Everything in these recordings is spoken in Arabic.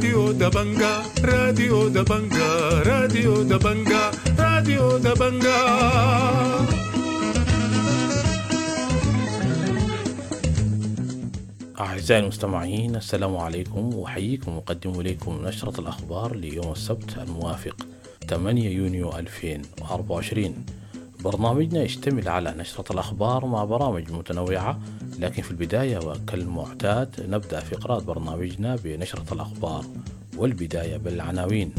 راديو دبنجا راديو دبنجا راديو دبنجا راديو دبنجا. أعزائي المستمعين، السلام عليكم، وحييكم مقدم إليكم نشرة الأخبار ليوم السبت الموافق 8 يونيو 2024. برنامجنا يشتمل على نشرة الأخبار مع برامج متنوعة، لكن في البداية وكالمعتاد نبدأ فقرات برنامجنا بنشرة الأخبار، والبداية بالعناوين.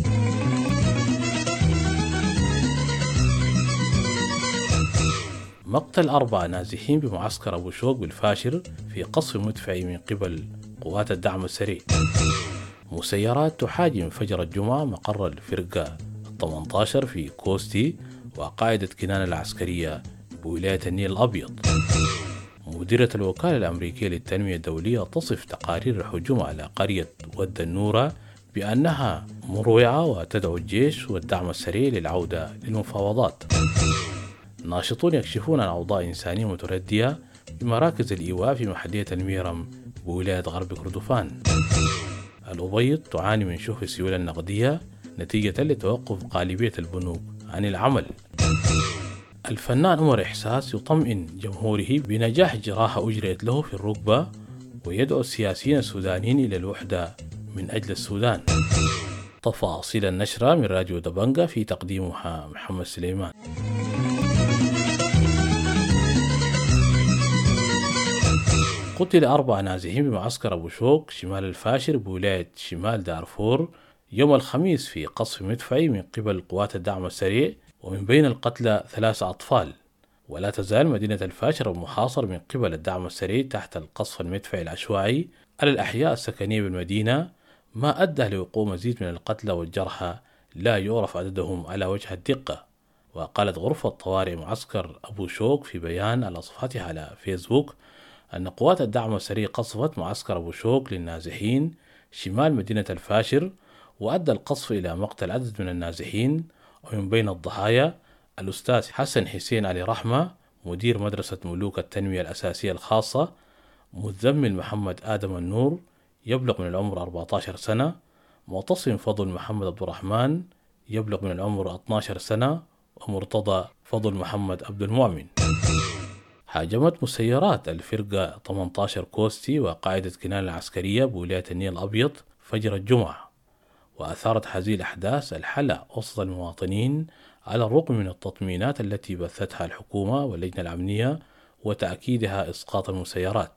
مقتل 4 نازحين بمعسكر أبو شوق بالفاشر في قصف مدفعي من قبل قوات الدعم السريع. مسيرات تحاجم فجر الجمعة مقر الفرقة 18 في كوستي وقاعدة كنانة العسكرية بولاية النيل الأبيض. مديرة الوكالة الأمريكية للتنمية الدولية تصف تقارير الهجوم على قرية ود النورة بأنها مروعة وتدعو الجيش والدعم السريع للعودة للمفاوضات. ناشطون يكشفون عن أوضاع إنسانية متردية بمراكز الإيواء في محلية الميرم بولاية غرب كردفان. الأبيض تعاني من شح السيولة النقدية نتيجة لتوقف غالبية البنوك عن العمل. الفنان عمر إحساس يطمئن جمهوره بنجاح جراحة أجريت له في الركبة، ويدعو السياسيين السودانيين إلى الوحدة من أجل السودان. تفاصيل النشرة من راديو دبنجا في تقديمها محمد سليمان. قتل 4 نازحين بمعسكر أبو شوق شمال الفاشر بولاية شمال دارفور يوم الخميس في قصف مدفعي من قبل قوات الدعم السريع، ومن بين القتلى 3 أطفال. ولا تزال مدينة الفاشر المحاصر من قبل الدعم السريع تحت القصف المدفعي العشوائي على الأحياء السكنية بالمدينة، ما أدى لوقوع مزيد من القتلى والجرحى لا يعرف عددهم على وجه الدقة. وقالت غرفة طوارئ معسكر أبو شوق في بيان على صفحتها على فيسبوك أن قوات الدعم السريع قصفت معسكر أبو شوق للنازحين شمال مدينة الفاشر، وأدى القصف إلى مقتل عدد من النازحين، ومن بين الضحايا الأستاذ حسن حسين علي رحمة مدير مدرسة ملوك التنمية الأساسية الخاصة، مزمل محمد آدم النور يبلغ من العمر 14 سنة، معتصم فضل محمد عبد الرحمن يبلغ من العمر 12 سنة، ومرتضى فضل محمد عبد المؤمن. هاجمت مسيرات الفرقة 18 كوستي وقاعدة كنانة العسكرية بولاية النيل الأبيض فجر الجمعة، وأثارت هذه الأحداث الحالة وسط المواطنين على الرغم من التطمينات التي بثتها الحكومة واللجنة الأمنية وتأكيدها إسقاط المسيرات.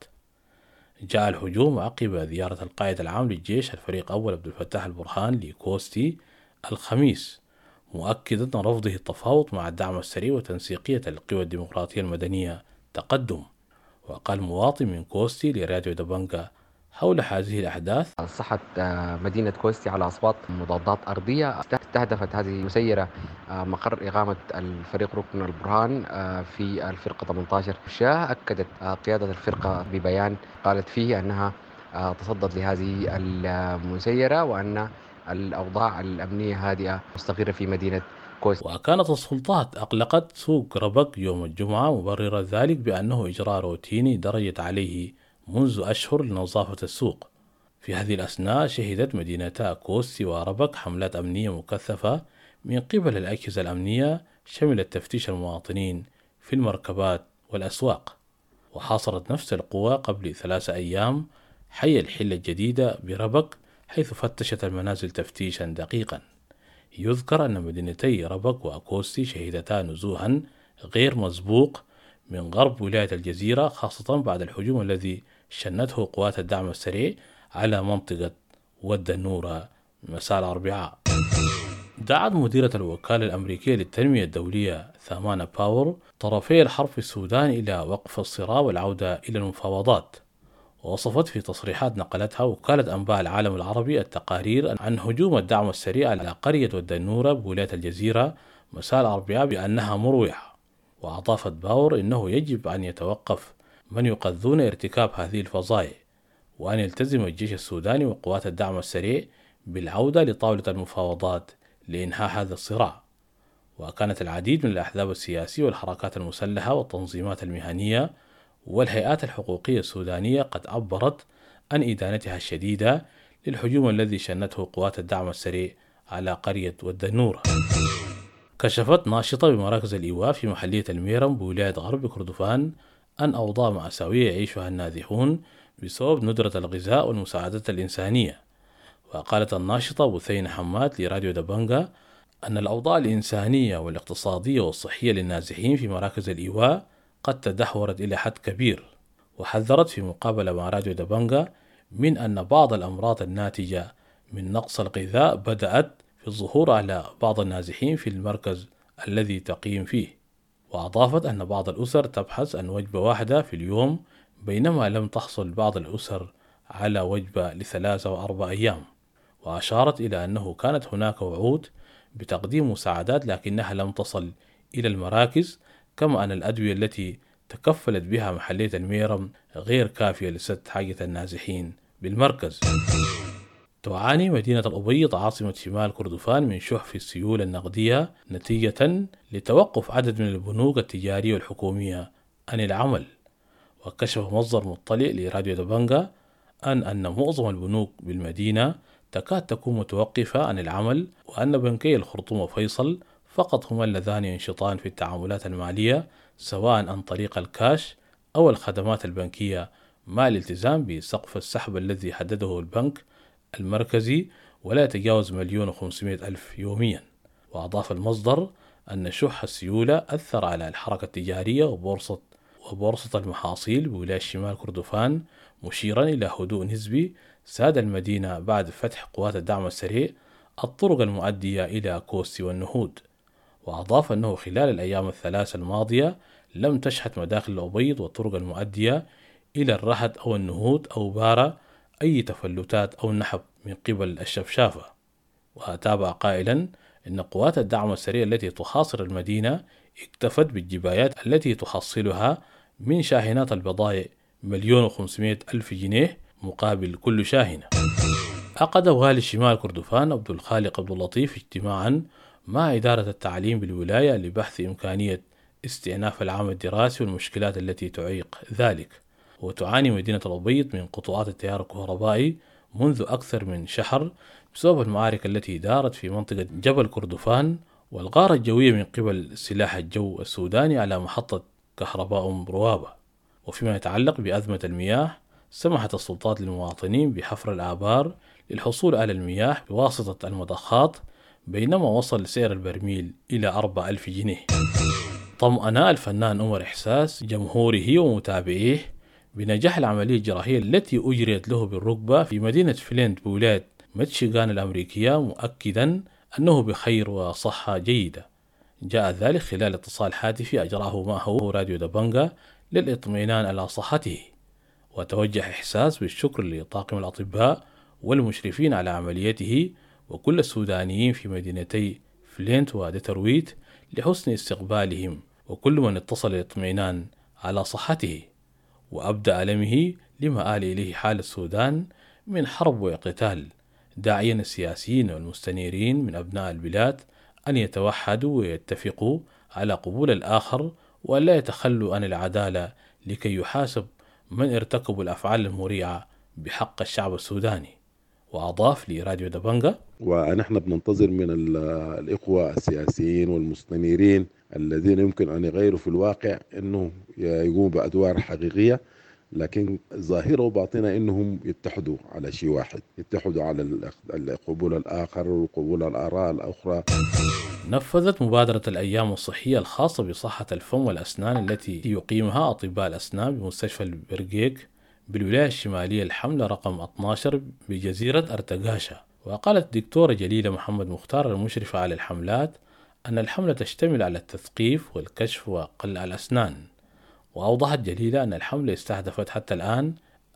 جاء الهجوم عقب زيارة القائد العام للجيش الفريق أول عبد الفتاح البرهان لكوستي الخميس، مؤكدا رفضه التفاوض مع الدعم السريع وتنسيقية القوى الديمقراطية المدنية تقدم. وقال مواطن من كوستي لراديو دبنجا حول هذه الأحداث: صحت مدينة كوستي على أصوات مضادات أرضية. استهدفت هذه المسيرة مقر إقامة الفريق ركن البرهان في الفرقة 18 شاه. أكدت قيادة الفرقة ببيان قالت فيه أنها تصدت لهذه المسيرة وأن الأوضاع الأمنية هادئة مستقرة في مدينة كوستي. وكانت السلطات أغلقت سوق ربك يوم الجمعة مبررة ذلك بأنه إجراء روتيني درجت عليه منذ أشهر لنظافة السوق. في هذه الأثناء شهدت مدينتا كوستي وربك حملات أمنية مكثفة من قبل الأجهزة الأمنية شملت تفتيش المواطنين في المركبات والأسواق. وحاصرت نفس القوى قبل 3 أيام حي الحلة الجديدة بربك، حيث فتشت المنازل تفتيشا دقيقا. يذكر أن مدينتي ربك وكوستي شهدتا نزوها غير مسبوق من غرب ولاية الجزيرة، خاصة بعد الهجوم الذي شنته قوات الدعم السريع على منطقة ود النورة مساء الأربعاء. دعت مديرة الوكالة الأمريكية للتنمية الدولية ثامانا باور طرفي الحرب في السودان إلى وقف الصراع والعودة إلى المفاوضات. ووصفت في تصريحات نقلتها وكالة أنباء العالم العربي التقارير عن هجوم الدعم السريع على قرية ود النورة بولاية الجزيرة مساء الأربعاء بأنها مروعة. وأضافت باور إنه يجب أن يتوقف من يقذون ارتكاب هذه الفظائع، وأن يلتزم الجيش السوداني وقوات الدعم السريع بالعودة لطاولة المفاوضات لإنهاء هذا الصراع. وكانت العديد من الأحزاب السياسية والحركات المسلحة والتنظيمات المهنية والهيئات الحقوقية السودانية قد عبرت عن إدانتها الشديدة للهجوم الذي شنته قوات الدعم السريع على قرية والدنورة. كشفت ناشطة بمراكز الإيواء في محلية الميرم بولاية غرب كردفان أن أوضاع مأساوية يعيشها النازحون بسبب ندرة الغذاء والمساعدات الإنسانية. وقالت الناشطة بثينة حماد لراديو دبنجا أن الأوضاع الإنسانية والاقتصادية والصحية للنازحين في مراكز الإيواء قد تدهورت إلى حد كبير، وحذرت في مقابلة مع راديو دبنجا من أن بعض الأمراض الناتجة من نقص الغذاء بدأت في الظهور على بعض النازحين في المركز الذي تقيم فيه. وأضافت أن بعض الأسر تبحث عن وجبة واحدة في اليوم، بينما لم تحصل بعض الأسر على وجبة ل3 و4 أيام. وأشارت إلى أنه كانت هناك وعود بتقديم مساعدات لكنها لم تصل إلى المراكز، كما أن الأدوية التي تكفلت بها محلية الميرم غير كافية لسد حاجة النازحين بالمركز. تعاني مدينة الأبيض عاصمة شمال كردفان من شح في السيولة النقدية نتيجة لتوقف عدد من البنوك التجارية والحكومية عن العمل. وكشف مصدر مطلع لراديو دبنجا أن معظم البنوك بالمدينة تكاد تكون متوقفة عن العمل، وأن بنكي الخرطوم وفيصل فقط هما اللذان ينشطان في التعاملات المالية سواء عن طريق الكاش أو الخدمات البنكية، مع الالتزام بسقف السحب الذي حدده البنك المركزي ولا يتجاوز 1,500,000 يوميا. وأضاف المصدر أن شح السيولة أثر على الحركة التجارية وبورصة المحاصيل بولاية شمال كردفان، مشيرا إلى هدوء نسبي ساد المدينة بعد فتح قوات الدعم السريع الطرق المؤدية إلى كوستي والنهود. وأضاف أنه خلال الأيام الثلاث الماضية لم تشهد مداخل الأبيض والطرق المؤدية إلى الرحد أو النهود أو بارة أي تفلتات أو نحب من قبل الشفشافة. وتابع قائلا إن قوات الدعم السريع التي تحاصر المدينة اكتفت بالجبايات التي تحصلها من شاحنات البضائع 1,500,000 جنيه مقابل كل شاحنة. عقد والي شمال كردفان عبد الخالق عبد اللطيف اجتماعا مع إدارة التعليم بالولاية لبحث إمكانية استئناف العام الدراسي والمشكلات التي تعيق ذلك. وتعاني مدينة الأبيض من قطوعات التيار الكهربائي منذ أكثر من شهر بسبب المعارك التي دارت في منطقة جبل كردفان والغارة الجوية من قبل سلاح الجو السوداني على محطة كهرباء روابة. وفيما يتعلق بأزمة المياه، سمحت السلطات للمواطنين بحفر الآبار للحصول على المياه بواسطة المضخات، بينما وصل سعر البرميل إلى 4,000 جنيه. طمأن الفنان عمر إحساس جمهوره ومتابعيه بنجاح العملية الجراحية التي أجريت له بالركبة في مدينة فلينت بولاية ميشيغان الأمريكية، مؤكدا أنه بخير وصحة جيدة. جاء ذلك خلال اتصال هاتفي أجراه معه راديو دبنجا للإطمئنان على صحته. وتوجه إحساس بالشكر لطاقم الأطباء والمشرفين على عمليته وكل السودانيين في مدينتي فلينت وديترويت لحسن استقبالهم وكل من اتصل للإطمئنان على صحته. وأبدأ ألمه لما آل إليه حال السودان من حرب وقتال، داعيا السياسيين والمستنيرين من أبناء البلاد أن يتوحدوا ويتفقوا على قبول الآخر ولا يتخلوا عن العدالة لكي يحاسب من ارتكبوا الأفعال المريعة بحق الشعب السوداني. وأضاف لراديو دبنجا: ونحن بننتظر من الإخوة السياسيين والمستنيرين الذين يمكن أن يغيروا في الواقع أنه يقوموا بأدوار حقيقية، لكن ظاهرة وباطنة أنهم يتحدوا على شيء واحد، يتحدوا على قبول الآخر وقبول الآراء الأخرى. نفذت مبادرة الأيام الصحية الخاصة بصحة الفم والأسنان التي يقيمها أطباء الأسنان بمستشفى البرقيق بالولاية الشمالية الحملة رقم 12 بجزيرة أرتغاشا. وقالت الدكتورة جليلة محمد مختار المشرفة على الحملات أن الحملة تشتمل على التثقيف والكشف وقلع الأسنان. وأوضحت جليلة أن الحملة استهدفت حتى الآن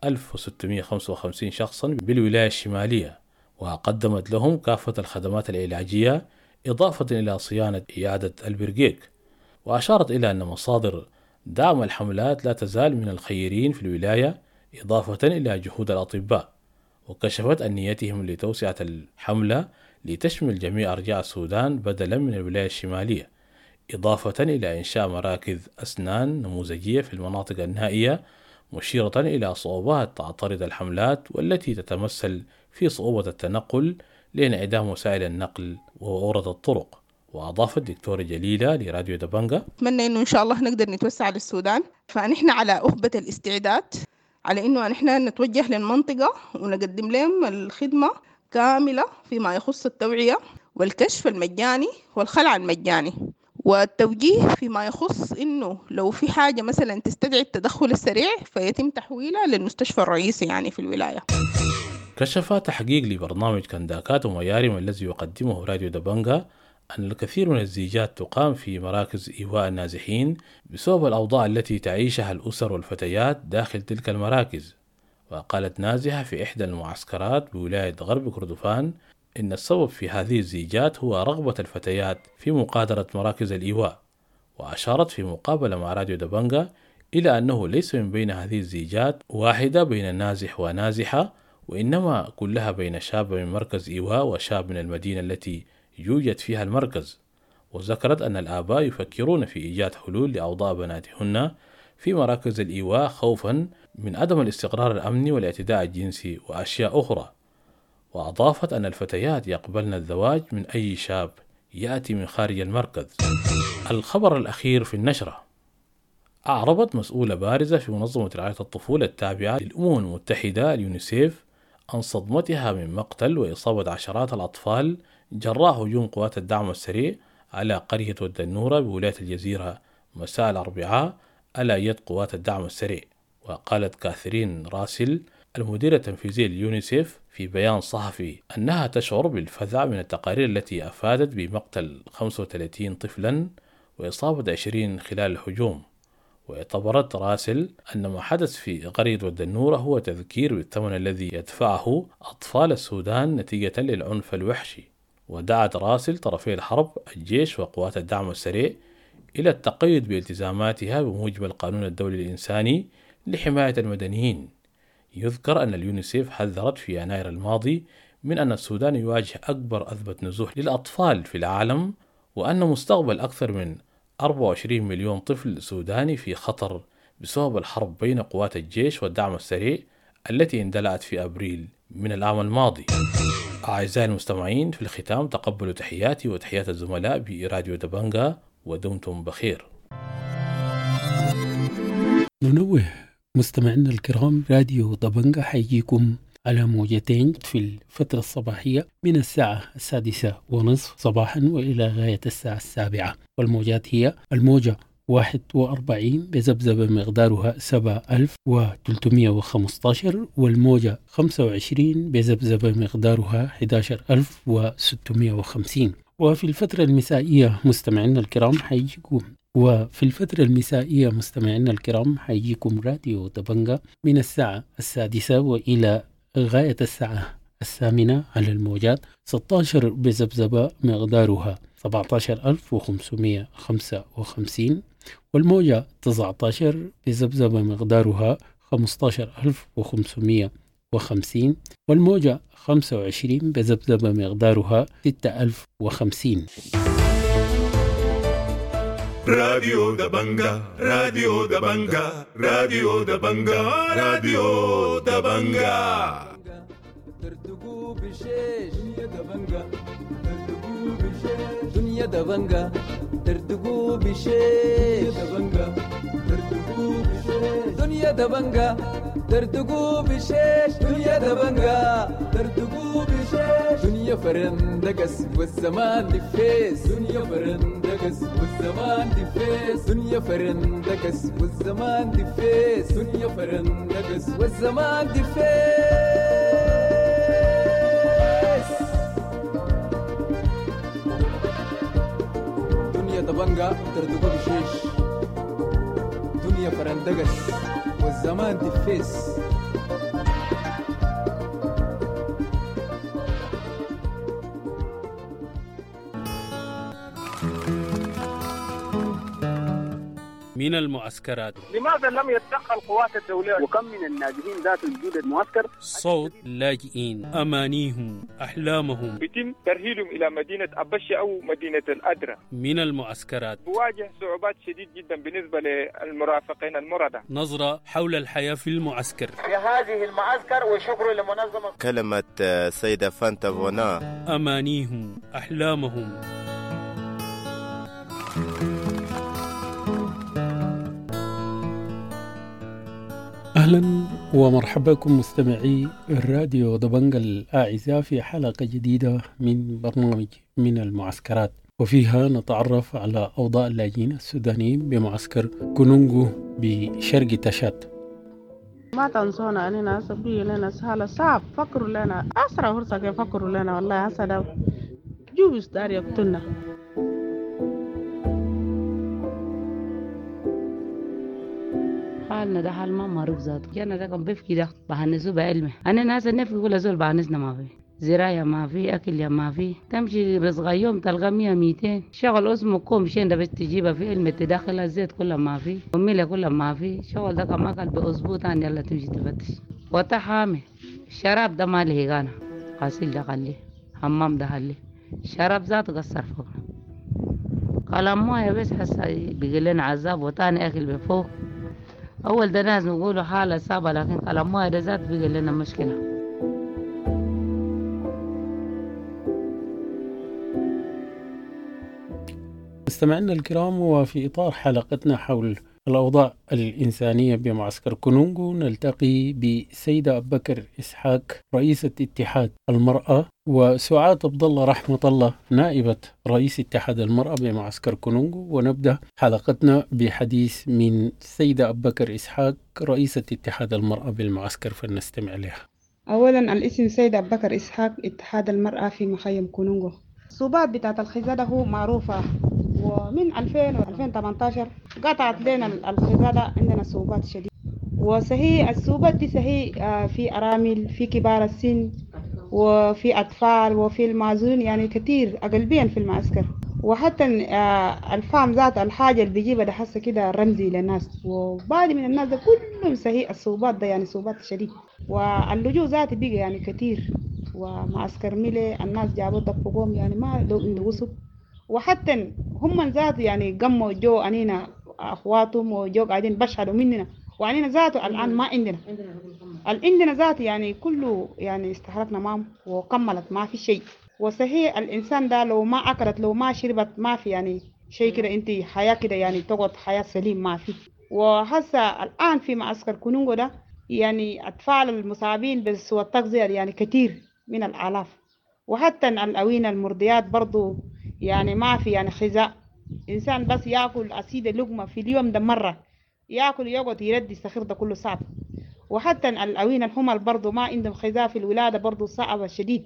1655 شخصا بالولاية الشمالية، وقدمت لهم كافة الخدمات العلاجية إضافة إلى صيانة عيادة البرقيق. وأشارت إلى أن مصادر دعم الحملات لا تزال من الخيرين في الولاية إضافة إلى جهود الأطباء. وكشفت عن نيتهم لتوسعة الحملة لتشمل جميع أرجاء السودان بدلا من الولاية الشمالية، إضافة إلى إنشاء مراكز أسنان نموذجية في المناطق النائية، مشيرة إلى صعوبات تعترض الحملات والتي تتمثل في صعوبة التنقل لانعدام وسائل النقل وعورة الطرق. وأضافت الدكتورة جليلة لراديو دبنجة: أتمنى إنه إن شاء الله نقدر نتوسع للسودان، فنحن على أهبة الاستعداد على إنه نحن نتوجه للمنطقة ونقدم لهم الخدمة كاملة فيما يخص التوعية والكشف المجاني والخلع المجاني، والتوجيه فيما يخص إنه لو في حاجة مثلا تستدعي التدخل السريع فيتم تحويلها للمستشفى الرئيسي يعني في الولاية. كشف تحقيق لبرنامج كنداكات وميارم الذي يقدمه راديو دبنجة أن الكثير من الزيجات تقام في مراكز إيواء النازحين بسبب الأوضاع التي تعيشها الأسر والفتيات داخل تلك المراكز. وقالت نازحة في إحدى المعسكرات بولاية غرب كردفان إن السبب في هذه الزيجات هو رغبة الفتيات في مغادرة مراكز الإيواء. وأشارت في مقابلة مع راديو دبنجة إلى أنه ليس من بين هذه الزيجات واحدة بين نازح ونازحة، وإنما كلها بين شاب من مركز إيواء وشاب من المدينة التي يوجد فيها المركز. وذكرت أن الآباء يفكرون في إيجاد حلول لأوضاع بناتهن في مراكز الإيواء خوفا من عدم الاستقرار الأمني والاعتداء الجنسي وأشياء أخرى. وأضافت أن الفتيات يقبلن الزواج من أي شاب يأتي من خارج المركز. الخبر الأخير في النشرة: أعربت مسؤولة بارزة في منظمة رعاية الطفولة التابعة للأمم المتحدة اليونيسيف عن صدمتها من مقتل وإصابة عشرات الأطفال جراء هجوم قوات الدعم السريع على قرية ودنورة بولاية الجزيرة مساء الأربعاء على يد قوات الدعم السريع. وقالت كاثرين راسل المديرة التنفيذية لليونيسيف في بيان صحفي أنها تشعر بالفزع من التقارير التي أفادت بمقتل 35 طفلا وإصابة 20 خلال الهجوم. واعتبرت راسل أن ما حدث في قرية ودنورة هو تذكير بالثمن الذي يدفعه أطفال السودان نتيجة للعنف الوحشي. ودعت راسل طرفي الحرب الجيش وقوات الدعم السريع إلى التقيد بالتزاماتها بموجب القانون الدولي الإنساني لحماية المدنيين. يذكر أن اليونيسيف حذرت في يناير الماضي من أن السودان يواجه أكبر أزمة نزوح للأطفال في العالم، وأن مستقبل أكثر من 24 مليون طفل سوداني في خطر بسبب الحرب بين قوات الجيش والدعم السريع التي اندلعت في أبريل من العام الماضي. أعزائي المستمعين، في الختام تقبلوا تحياتي وتحيات الزملاء براديو دبنجة ودمتم بخير. ننوه مستمعينا الكرام، راديو دبنجة حيجيكم على موجتين في الفترة الصباحية من الساعة 6:30 صباحا وإلى غاية الساعة 7، والموجات هي الموجة 41 بذبذبة مقدارها 7315، والموجة 25 بذبذبة مقدارها 11650. وفي الفترة المسائية مستمعينا الكرام حيجيكم راديو دبنجة من الساعة 6 وإلى غاية الساعة 8 على الموجات 16 بذبذبة مقدارها 17555، والموجة 19 بذبذبة مقدارها 15550، والموجة 25 بذبذبة مقدارها 6050. راديو دبنجة راديو دبنجة راديو دبنجة راديو دبنجة ترتقوا بشيش دنيا دبنجة ترتقوا بشيش دنيا دبنجة ترتقوا بشيش دبنجة ترتقوا بشيش دنيا دبنجة ترتقوا بشيش دنيا دبنجة ترتقوا بشيش دنيا فرندقس والزمان دفيس دنيا فرندقس والزمان دفيس دنيا فرندقس والزمان دفيس دنيا فرندقس والزمان دفيس دنيا دبنجة ترتقوا بشيش دنيا فرندقس والزمان دفيس. من المعسكرات. لماذا لم يتدخل القوات الدولية؟ وكم من الناجحين ذات وجود المعسكر؟ صوت لاجئين، أمانيهم، أحلامهم يتم ترحيلهم إلى مدينة أبشة أو مدينة الأدرى من المعسكرات. بواجه صعوبات شديد جدا بالنسبة للمرافقين المردة. نظرة حول الحياة في المعسكر. في هذه المعسكر وشكر لمنظمة كلمة سيدة فانتا فونا. أمانيهم، أحلامهم. أهلا ومرحبا بكم مستمعي الراديو دبنجة الأعزاء في حلقة جديدة من برنامج من المعسكرات، وفيها نتعرف على أوضاع اللاجئين السودانيين بمعسكر كونونغو بشرق تشاد. ما تنسونا أننا سبي لنا سهلة صعب، فكروا لنا أسرع فرصة كيف فكروا لنا، والله هسه جوز دار يقتلنا. حالنا ده حال ما معروف ذاته، جانا ده كان بيفكي ده بحنسوه بعلمه. أنا ناس النفي ولا زول بحنسنا ما في زراعة، ما في أكل، يا ما في تمشي بس غيوم تلقى 100-200 شغل اسمه كوم شين ده بس تجيبها في علم تدخل الزيت كلها ما في، والميلة كلها ما في. شغل ده كان أكل بأسبوع تاني يلا تمشي تفتش. وتحامي الشراب ده ما له غانا، غسيل ده خليه، حمام ده خليه، شراب ذاته قصر فوق. قلم مويه بس حسا بيجي لنا عذاب، وتاني أكل بفوق. أول ده ناس نقولوا حالة صعبة، لكن قلم مويه ده ذات بيجي لنا مشكلة. مستمعينا الكرام، وفي إطار حلقتنا حول الأوضاع الإنسانية بمعسكر كونونغو نلتقي بسيدة أبو بكر إسحاق رئيسة اتحاد المرأة، وسعاد عبد الله رحمة الله نائبة رئيس اتحاد المرأة بمعسكر كونونغو. ونبدأ حلقتنا بحديث من سيدة أبو بكر إسحاق رئيسة اتحاد المرأة بالمعسكر، فلنستمع لها. أولا الاسم سيدة أبو بكر إسحاق اتحاد المرأة في مخيم كونونغو. الصوبات بتاعت الخزادة هو معروفة، ومن 2000 و 2018 قطعت لنا الخزادة عندنا صوبات شديدة. وصحيح الصوبات دي صحيح في أرامل، في كبار السن، وفي أطفال، وفي المعزولين، يعني كتير أغلبيا في المعسكر. وحتى الفام ذات الحاجة اللي بيجيبها ده حاسة كده رمزي للناس، وبعد من الناس ده كلهم صحيح الصوبات ده يعني صوبات شديد. واللجوء ذات بيجي يعني كتير، ومعسكر ميلي الناس جابوا دفقوهم يعني ما لو عنده وسط. وحتى هم ذات يعني قموا جو أنينا أخواتهم وجو قاعدين بشهدوا مننا، وعنينا ذاته الآن ما عندنا ذات يعني كله يعني استحرقنا معهم وكملت ما في شيء. وصحيح الإنسان ده لو ما أكلت لو ما شربت ما في يعني شيء كده، أنت حياة كده يعني تقعد حياة سليم ما في. وحسا الآن في معسكر كونونغو ده يعني أطفال المصابين بسوء التغذية يعني كتير من الآلاف. وحتى الأوين المرضيات برضو يعني ما في يعني غذاء، إنسان بس يأكل أسيد لقمة في اليوم ده مرة، يأكل يقعد يردي السخير ده كله صعب. وحتى الأوين الحمل برضو ما عندهم غذاء في الولادة، برضو صعبة شديد.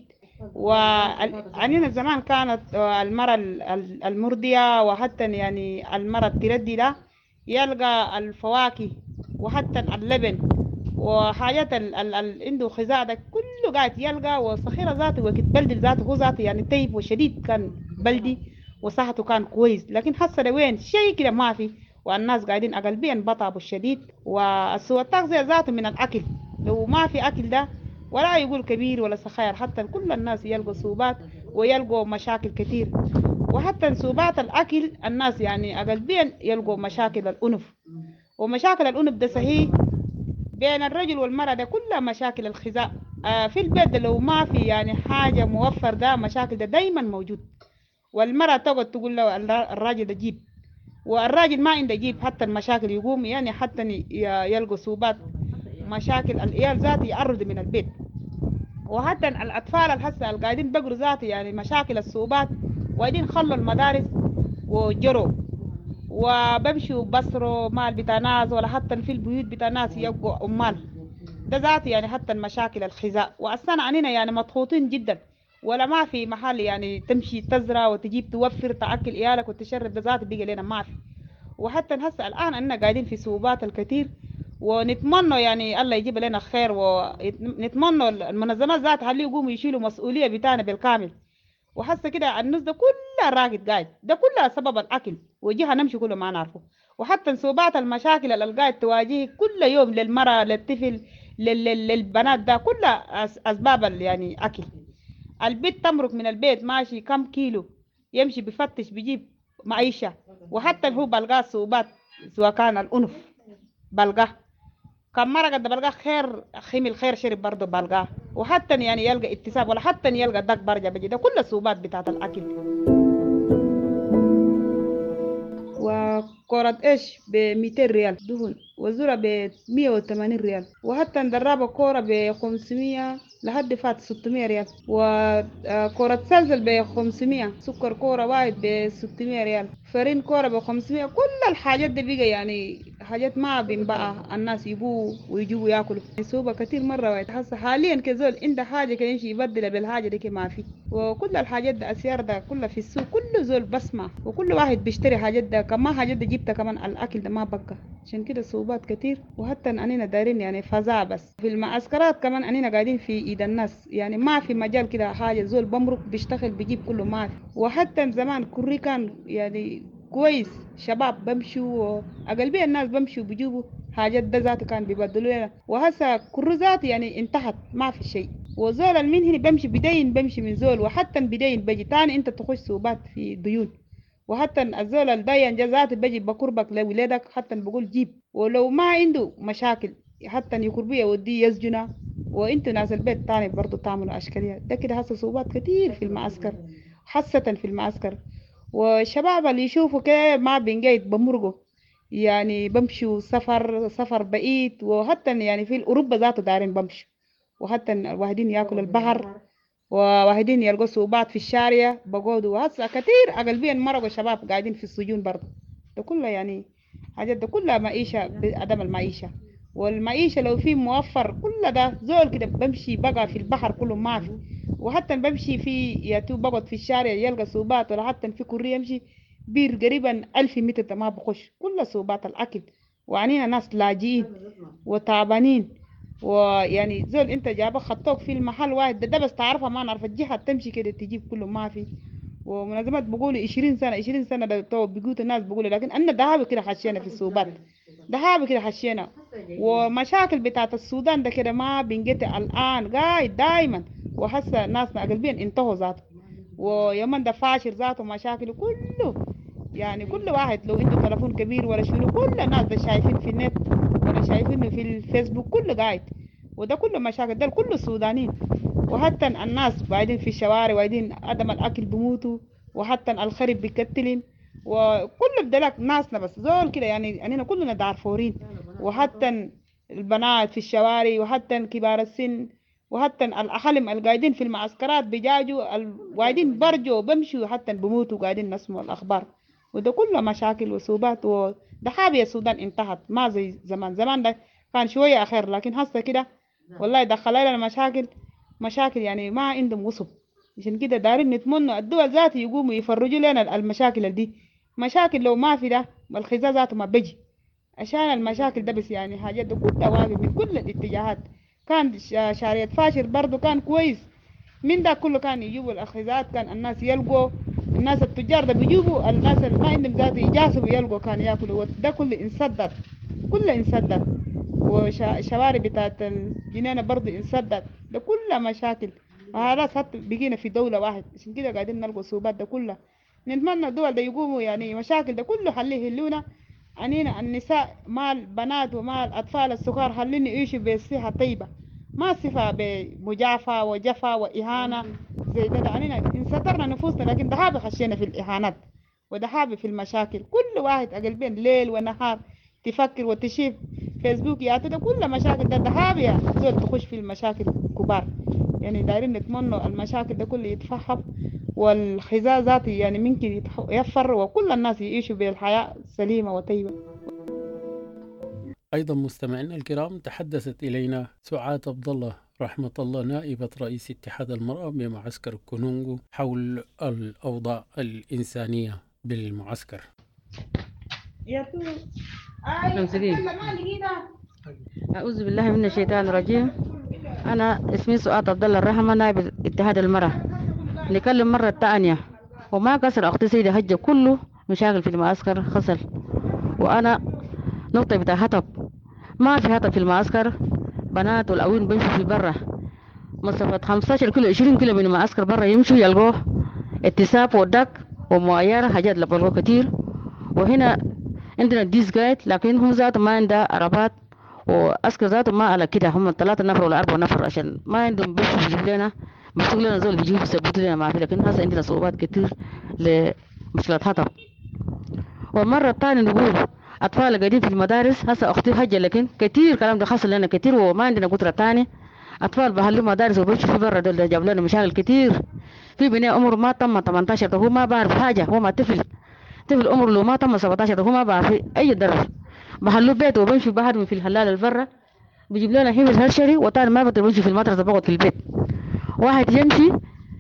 وعنينا زمان كانت المرأة المرضية وحتى يعني المرأة التردي ده يلقى الفواكه وحتى اللبن وحاجات عنده غذاء ده كله قاعد يلقى. وصخيرة ذاته وقت بلدي ذاته هو ذاته يعني طيب وشديد، كان بلدي وصحته كان كويس. لكن حصل وين شيء كده ما في، والناس قاعدين أقلبيا بطابوا الشديد. وسوى التغذية ذاته من الأكل، لو ما في أكل ده ولا يقول كبير ولا صغير، حتى كل الناس يلقوا صوبات ويلقوا مشاكل كتير. وحتى صوبات الأكل الناس يعني أقلبيا يلقوا مشاكل الأنف، ومشاكل الأنف ده صحيح بين الرجل والمرأة ده كلها مشاكل الغذاء. في البيت لو ما في يعني حاجة موفر ده مشاكل ده دايما موجود. والمرأة تقعد تقول له الراجل ده جيب، والراجل ما عنده جيب، حتى المشاكل يقوم يعني حتى يلقوا صوبات مشاكل العيال ذاتي يعرض من البيت. وحتى الأطفال الحسة القاعدين بقروا ذاتي يعني مشاكل الصوبات، وقاعدين خلوا المدارس وجروا وبمشوا بصروا مال بتاع ناس، ولا حتى في البيوت بتاع ناس يبقوا أمال ده ذاتي يعني حتى المشاكل الغذاء. وأصلا عنينا يعني مضغوطين جدا، ولا ما في محل يعني تمشي تزرع وتجيب توفر تأكل عيالك وتشرب ده ذاتي بيجي لنا ما في. وحتى هسه الآن أننا قاعدين في صعوبات الكثير، ونتمنى يعني الله يجيب لنا خير، ونتمنى المنظمات ذاتها اللي يقوموا يشيلوا مسؤولية بتاعنا بالكامل. وحاسه كده الناس ده كلها راقد قاعد، ده كلها سبب الأكل، وجيها نمشي كله ما نعرفه. وحتى صعوبات المشاكل اللي القاعد تواجه كل يوم للمرأة للطفل للبنات ده كلها أسباب يعني أكل. البيت تمرق من البيت ماشي كم كيلو يمشي بفتش بيجيب معيشة، وحتى هو بلقاه صعوبات سواء كان الأنف بلقاه كم مرة قد بلقاه خير خيم الخير شرب برضه بلقاه، وحتى يعني يلقى اتصاب ولا حتى يلقى دق برجع بجي ده كل صعوبات بتاعت الأكل. وكرة إيش ب200 ريال دهن، وزورة ب180 ريال، وحتى ندربة كورة ب500 لحد فات 600 ريال، وكرة سلسل ب500، سكر كورة واحد ب600 ريال، فرين كورة ب500. كل الحاجات دي بقى يعني حاجات ما بينبقى الناس يبوا ويجوا ياكلوا، صعوبة كتير مرة واحد. هسه حاليا كزول عنده حاجة كده يمشي يبدل بالحاجة دي ما في، وكل الحاجات ده أسيار ده كلها في السوق، كل زول بسمع وكل واحد بيشتري حاجات ده، كمان حاجات ده جبتها كمان الأكل ده ما بقى، عشان كده صعوبات كتير. وحتى أننا دايرين يعني فزاع بس في المعسكرات كمان أننا قاعدين في إيد الناس، يعني ما في مجال كده حاجة زول بمرق بيشتغل بيجيب كله ما في. وحتى زمان كوري كان يعني كويس، شباب بمشوا أغلبية الناس بمشوا بيجيبوا حاجات ده ذاته كان بيبدلوا لنا، وهسه كل ذات يعني انتهت ما في شيء. وزول من هنا بمشي بدين بمشي من زول، وحتى بدين بجي تاني انت تخش صوبات في ديون، وحتى الزول الدين جزات بجي بقربك لولادك حتى بقول جيب، ولو ما عنده مشاكل حتى يقربيه ودي يسجنا، وانتوا ناس البيت تاني برضو تعملوا اشكاليه ده كده. هسه صوبات كتير في المعسكر خاصة في المعسكر، والشباب اللي يشوفوا كده ما بينجيد بمرقوا يعني بمشوا سفر بعيد، وحتى يعني في أوروبا ذاته دارين بمشوا، وحتى واحدين ياكلوا البحر وواحدين يلقوا صعوبات في الشارع بقعدوا. وهسه كتير أغلبية مرقوا شباب قاعدين في السجون برضه. ده كله يعني حاجات ده كلها معيشة بعدم المعيشة، والمعيشة لو في موفر كل ده زول كده بمشي بقى في البحر كله ما في، وحتى بمشي في ياتو بقعد في الشارع يلقى صعوبات، ولا حتى في كوريا يمشي بير قريبا 1000 متر ما بخش كل صعوبات الأكل. وعنينا ناس لاجئين وتعبانين، ويعني زول انت جابه خطوك في المحل واحد ده بس تعرفها ما نعرف الجهة تمشي كده تجيب كله ما في. ومنظمات بقولوا 20 سنة ده تو بيقولوا الناس بيقولوا، لكن أنا دهابي كده حشينا في الصوبات، دهابي كده حشينا. ومشاكل بتاعت السودان ده كده ما بنقطع الآن قاعد دايما، وحسه ناسنا قلبين انتهوا ذاته، ويومن ده فاشر ذاته مشاكل كله يعني. كل واحد لو عنده تلفون كبير ولا شنو كل الناس ده شايفين في النت ولا شايفينه في الفيسبوك كله قاعد، وده كله مشاكل ده كله السودانيين. وحتى الناس قاعدين في الشوارع وقاعدين عدم الأكل بموتوا، وحتى الخرب بيكتلين، وكل بدلك ناسنا بس زول كده يعني أننا كلنا دارفورين. وحتى البنات في الشوارع، وحتى كبار السن، وحتى الأحلم القاعدين في المعسكرات بيجاجوا القاعدين برجوا بمشوا حتى بموتوا قاعدين نسمع الأخبار. وده كله مشاكل وصوبات، وده حابية السودان انتهت ما زي زمان. زمان ده كان شوية أخير، لكن هسه كده والله دخل لنا مشاكل يعني ما عندهم وصف. عشان كده دارين نتمنى الدول ذاتي يقوموا يفرجوا لنا المشاكل دي. مشاكل لو ما في ده الخزا ذاته ما بيجي، عشان المشاكل ده بس يعني حاجات ده كلها واقف من كل الاتجاهات. كان شارية فاشر برضو كان كويس، من ده كله كان يجيبوا الأخذات، كان الناس يلقوا، الناس التجار ده بيجيبوا، الناس اللي ما عندهم ذات يجاسبوا يلقوا كان ياكلوا. ده كله انسدد، كله انسدد. وشوارع بتاعت الجنينة برضو انسدد. ده كله مشاكل، وهذا حتى بقينا في دولة واحد. عشان كده قاعدين نلقوا صوبات ده كله. نتمنى الدول ده يقوموا يعني مشاكل ده كله حليه اللونة عنينا النساء مع البنات ومع الأطفال الصغار، خليني يعيشوا بصحة طيبة، ما صفة بمجافة وجفا وإهانة زي ده. عنينا إن سترنا نفوسنا، لكن دهابي خشينا في الإهانات ودهابي في المشاكل. كل واحد أقلبين ليل ونهار تفكر وتشيف فيسبوك ياتو ده كل مشاكل ده دهابي زول تخش في المشاكل كبار. يعني دايرين نتمنى المشاكل ده كله يتفحم، والخزاء ذاتي يعني ممكن يفر، وكل الناس يعيشوا بالحياة سليمة وطيبة. أيضا مستمعينا الكرام، تحدثت إلينا سعاد عبد الله رحمة الله نائبة رئيس اتحاد المرأة بمعسكر كونونغو حول الأوضاع الإنسانية بالمعسكر. أعوذ بالله من الشيطان الرجيم. أنا اسمي سعاد عبد الله الرحمة نائب اتحاد المرأة. نكلم مرة تانية، وما كسر أختي سيدة هجة كله مشاكل في المعسكر خسل، وأنا نقطة بتاع هطب، ما في هطب في المعسكر. بنات والأوين بيمشوا في برا مسافة 15 كيلو 20 كيلو من المعسكر برا، يمشوا يلقوه اتصاب ودك ومعيرة حاجات لبلغوا كتير. وهنا عندنا ديس جايد، لكن هم ذاتهم ما عندها عربات، وأسكر ذاتهم ما على كده، هم 3 نفر ولا 4 نفر عشان ما عندهم بيمشوا بيجيب لنا بيسوق لنا زول بيجيبوا بيثبتوا لنا ما في. لكن هسه عندنا صعوبات كتير لمشكلة هطب. والمرة الثانية نقول أطفال قاعدين في المدارس. هسه أختي حجة، لكن كتير كلام ده حصل لنا كتير وما عندنا قدرة تاني. أطفال بحلوا مدارس وبيمشوا في برا، دول جاب لنا مشاكل كتير. في بني عمره ما تم 18 هو ما بعرف حاجة، هو ما طفل عمره لو ما تم 17 هو ما بعرف أي درس. بحلوا بيته وبيمشوا بحر في الحلال البرة، بيجيب لنا حمل هرشري، وتاني ما بقدر يمشي في المدرسة، بقعد في البيت. واحد يمشي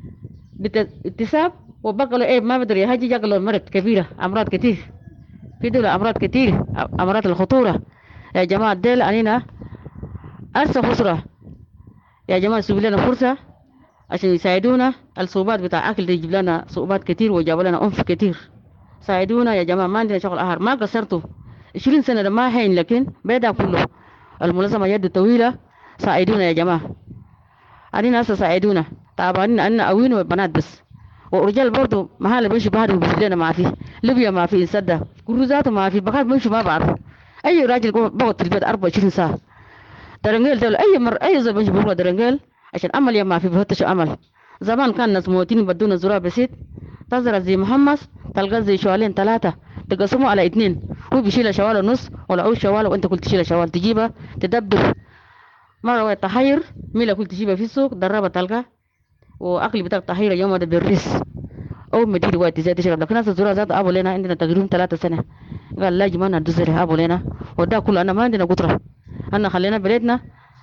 باكتساب وبقى له ايه ما بقدر يهجي، جاك له مرض كبيرة، أمراض كتير في دولة، أمراض كتير، أمراض الخطورة. يا جماعة ديل أنينا أرسى خسرة، يا جماعة سيبوا لنا فرصة عشان يساعدونا. الصعوبات بتاع أكل دي يجيب لنا صعوبات كتير وجاب لنا أنف كتير. ساعدونا يا جماعة، ما عندنا شغل آخر، ما قصرتوا 20 سنة ده ما هين، لكن بيدا كله المنظمة يد طويلة. ساعدونا يا جماعة، أنينا هسه ساعدونا. طبعا أنا أوين وبنات بس، ورجال برضو محل بيمشوا بحر وبيجيب لنا ما في. ليبيا ما في، سدة كروزات ما في، بقى بيمشوا ما بعرفوا. أي راجل بقعد في البيت 24 ساعة. درنجيل دول أي مرة أي زول بيمشي بيقول درنجيل عشان أمل يا ما في، بيفتشوا أمل. زمان كان ناس موتين بدونا زرار بسيط، تزرع زي محمص تلقى زي شوالين 3 تقسموا على 2، هو بيشيل شوال ونص ولا أو شوال، وأنت كنت تشيل شوال تجيبها تدبر. مرة وقت تحير ميلا كنت تجيبها في السوق دربها تلقى، وأكل بتاعك تحير يوم ده بالريس أو مدير وقت زي تشرب. لكن ناس الزرار ذات أبو لنا عندنا تقريبا 3 سنة، قال لا جماعة ندوسر أبو لنا، وده كله أنا ما عندنا قدرة. أنا خلينا بلدنا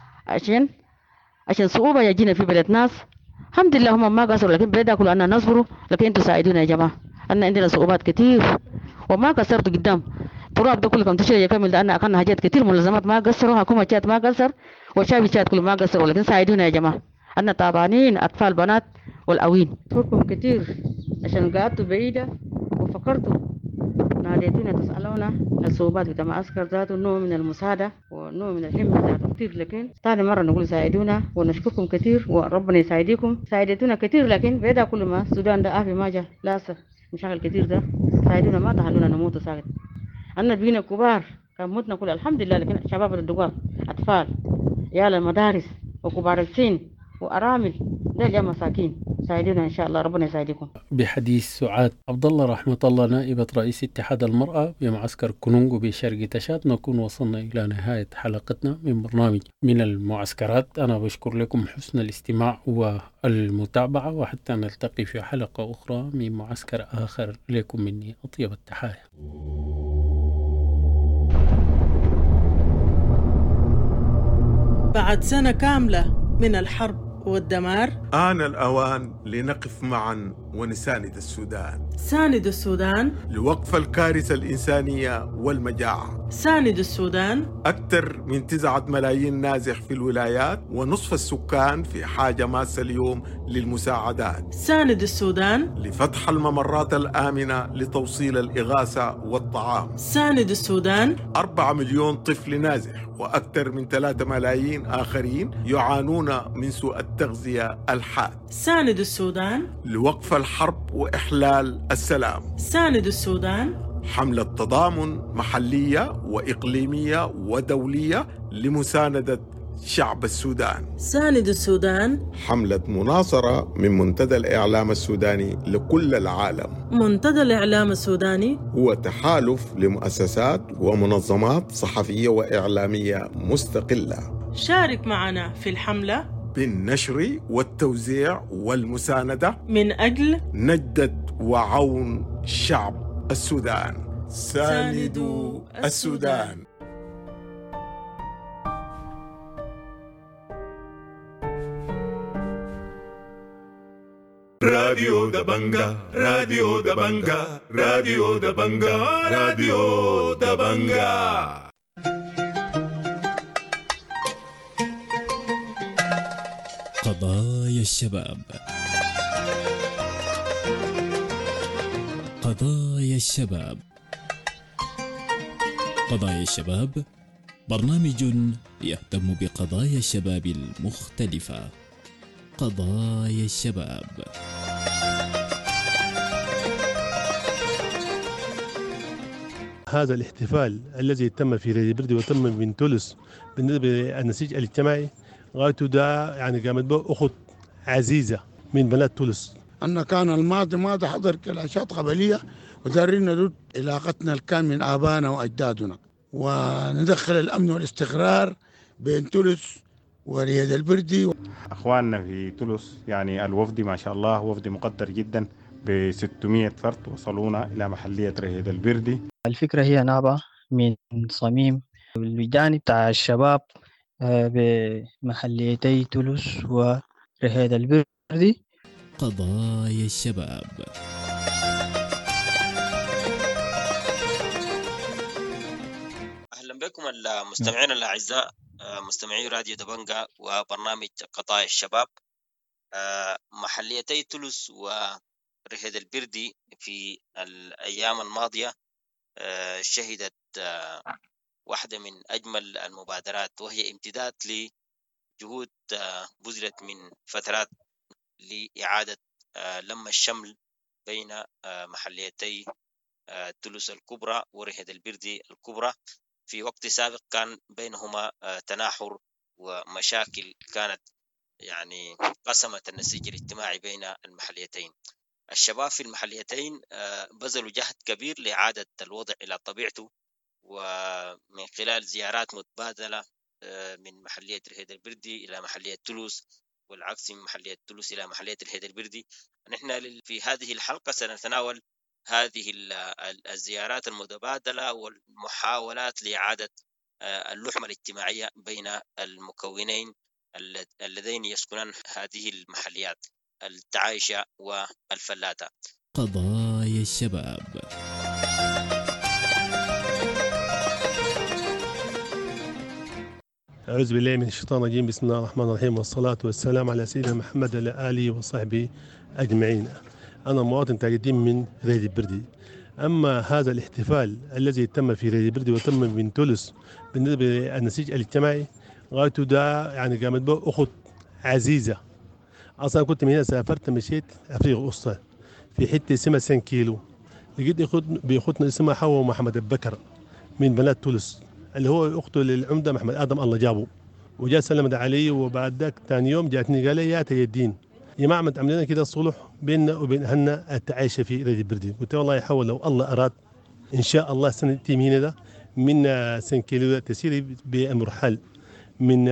عشان صعوبة يجينا في بلد ناس. الحمد لله هم ما قصروا، لكن بلدنا كله أنا نصبروا. لكن أنتوا ساعدونا يا جماعة، أنا عندنا صعوبات كتير وما قصرتوا قدام. تراب ده كله كم تشيل يكمل، ده أنا أكلنا حاجات كتير، ملزمات ما قصروا، حكومة شات ما قصر، وشعب شات كله ما قصروا. لكن ساعدونا يا جماعة، أنا تعبانين، أطفال بنات والأوين. شكركم كتير عشان قعدتوا بعيدة وفكرتوا ناديتونا تسألونا. الصعوبات بتاع معسكر ذاته نوع من المساعدة ونوع من الهمة ذاته كتير، لكن ثاني مرة نقول ساعدونا ونشكركم كتير وربنا يساعدكم. ساعدتونا كتير، لكن بعيدا كل ما السودان ده آفي ما جا للأسف مشاكل كتير ده. ساعدونا ما تخلونا نموت ساكت. أنا بينا كبار كان موتنا كل الحمد لله، لكن شباب الدقاق أطفال عيال المدارس وكبار السن وأرامل ده جا مساكين. ساعدونا إن شاء الله، ربنا يساعدكم. بحديث سعاد عبد الله رحمة الله نائبة رئيس اتحاد المرأة بمعسكر كونونغو بشرق تشاد، نكون وصلنا إلى نهاية حلقتنا من برنامج من المعسكرات. أنا بشكر لكم حسن الاستماع والمتابعة، وحتى نلتقي في حلقة أخرى من معسكر آخر. لكم مني أطيب التحايا. بعد سنة كاملة من الحرب والدمار، آن الأوان لنقف معا ونساند السودان. ساند السودان لوقف الكارثة الإنسانية والمجاعة. ساند السودان. أكثر من 9 ملايين نازح في الولايات، ونصف السكان في حاجة ماسة اليوم للمساعدات. ساند السودان. لفتح الممرات الآمنة لتوصيل الإغاثة والطعام. ساند السودان. 4 مليون طفل نازح، وأكثر من 3 ملايين آخرين يعانون من سوء التغذية الحاد. ساند السودان. لوقف الحرب وإحلال السلام. ساند السودان. حملة تضامن محلية وإقليمية ودولية لمساندة شعب السودان. ساند السودان. حملة مناصرة من منتدى الإعلام السوداني لكل العالم. منتدى الإعلام السوداني هو تحالف لمؤسسات ومنظمات صحفية وإعلامية مستقلة. شارك معنا في الحملة بالنشر والتوزيع والمساندة من أجل نجدة وعون شعب السودان. ساندوا السودان. راديو دبنجا راديو دبنجا راديو دبنجا راديو دبنجا. قضايا الشباب. قضايا الشباب. قضايا الشباب برنامج يهتم بقضايا الشباب المختلفة. قضايا الشباب. هذا الاحتفال الذي تم في ريدي بردي وتم من تونس بالنسبة للنسيج الاجتماعي غايته ده يعني قامت به أخت عزيزة من بنات تونس. أن كان الماضي حضر كلاشات قبلية ودارين نرد علاقتنا الكان من آبائنا وأجدادنا وندخل الأمن والاستقرار بين تونس وريد البردي. أخواننا في تونس يعني الوفد ما شاء الله وفد مقدر جدا ب 600 فرد وصلونا إلى محلية ريد البردي. الفكرة هي نابعة من صميم الوجدان بتاع الشباب بمحليتي تونس وريد البردي. قضايا الشباب. أهلا بكم المستمعين الأعزاء، مستمعي راديو دبنجا وبرنامج قضايا الشباب. محليتي تونس وريد البردي في الأيام الماضية شهدت واحدة من أجمل المبادرات، وهي امتداد لجهود بذلت من فترات لإعادة لم الشمل بين محليتي تونس الكبرى وريد البردي الكبرى. في وقت سابق كان بينهما تناحر ومشاكل كانت يعني قسمت النسيج الاجتماعي بين المحليتين. الشباب في المحليتين بذلوا جهد كبير لإعادة الوضع إلى طبيعته، ومن خلال زيارات متبادلة من محلية ريد البردي إلى محلية تولوس والعكس من محلية تولوس إلى محلية ريد البردي. نحن في هذه الحلقة سنتناول هذه الزيارات المتبادلة والمحاولات لإعادة اللحمة الاجتماعية بين المكونين اللذين يسكنان هذه المحليات، التعايشة والفلاتة. قضايا الشباب. أعوذ بالله من الشيطان الرجيم. بسم الله الرحمن الرحيم، والصلاة والسلام على سيدنا محمد وعلى آله وصحبه أجمعين. أنا مواطن تاج الدين من ريد البردي. أما هذا الاحتفال الذي تم في ريد البردي وتم من تونس بالنسبة للنسيج الاجتماعي غايته ده يعني قامت به أخت عزيزة. أصلا كنت من هنا سافرت مشيت أفريقيا الوسطى في حتة اسمها 5 كيلو، لقيت بأختنا اسمها حواء محمد بكر من بنات تونس اللي هو أخته للعمدة محمد آدم الله جابه، وجاء سلمت علي، وبعد ذاك ثاني يوم جاتني قال لي يا تاج الدين يا جماعة عملنا لنا كده صلح بيننا وبين أهلنا التعايشة في ريد البردي. قلت والله يحاول لو الله أراد إن شاء الله سنة هنا ده من 5 كيلو تسيري بالمرحل من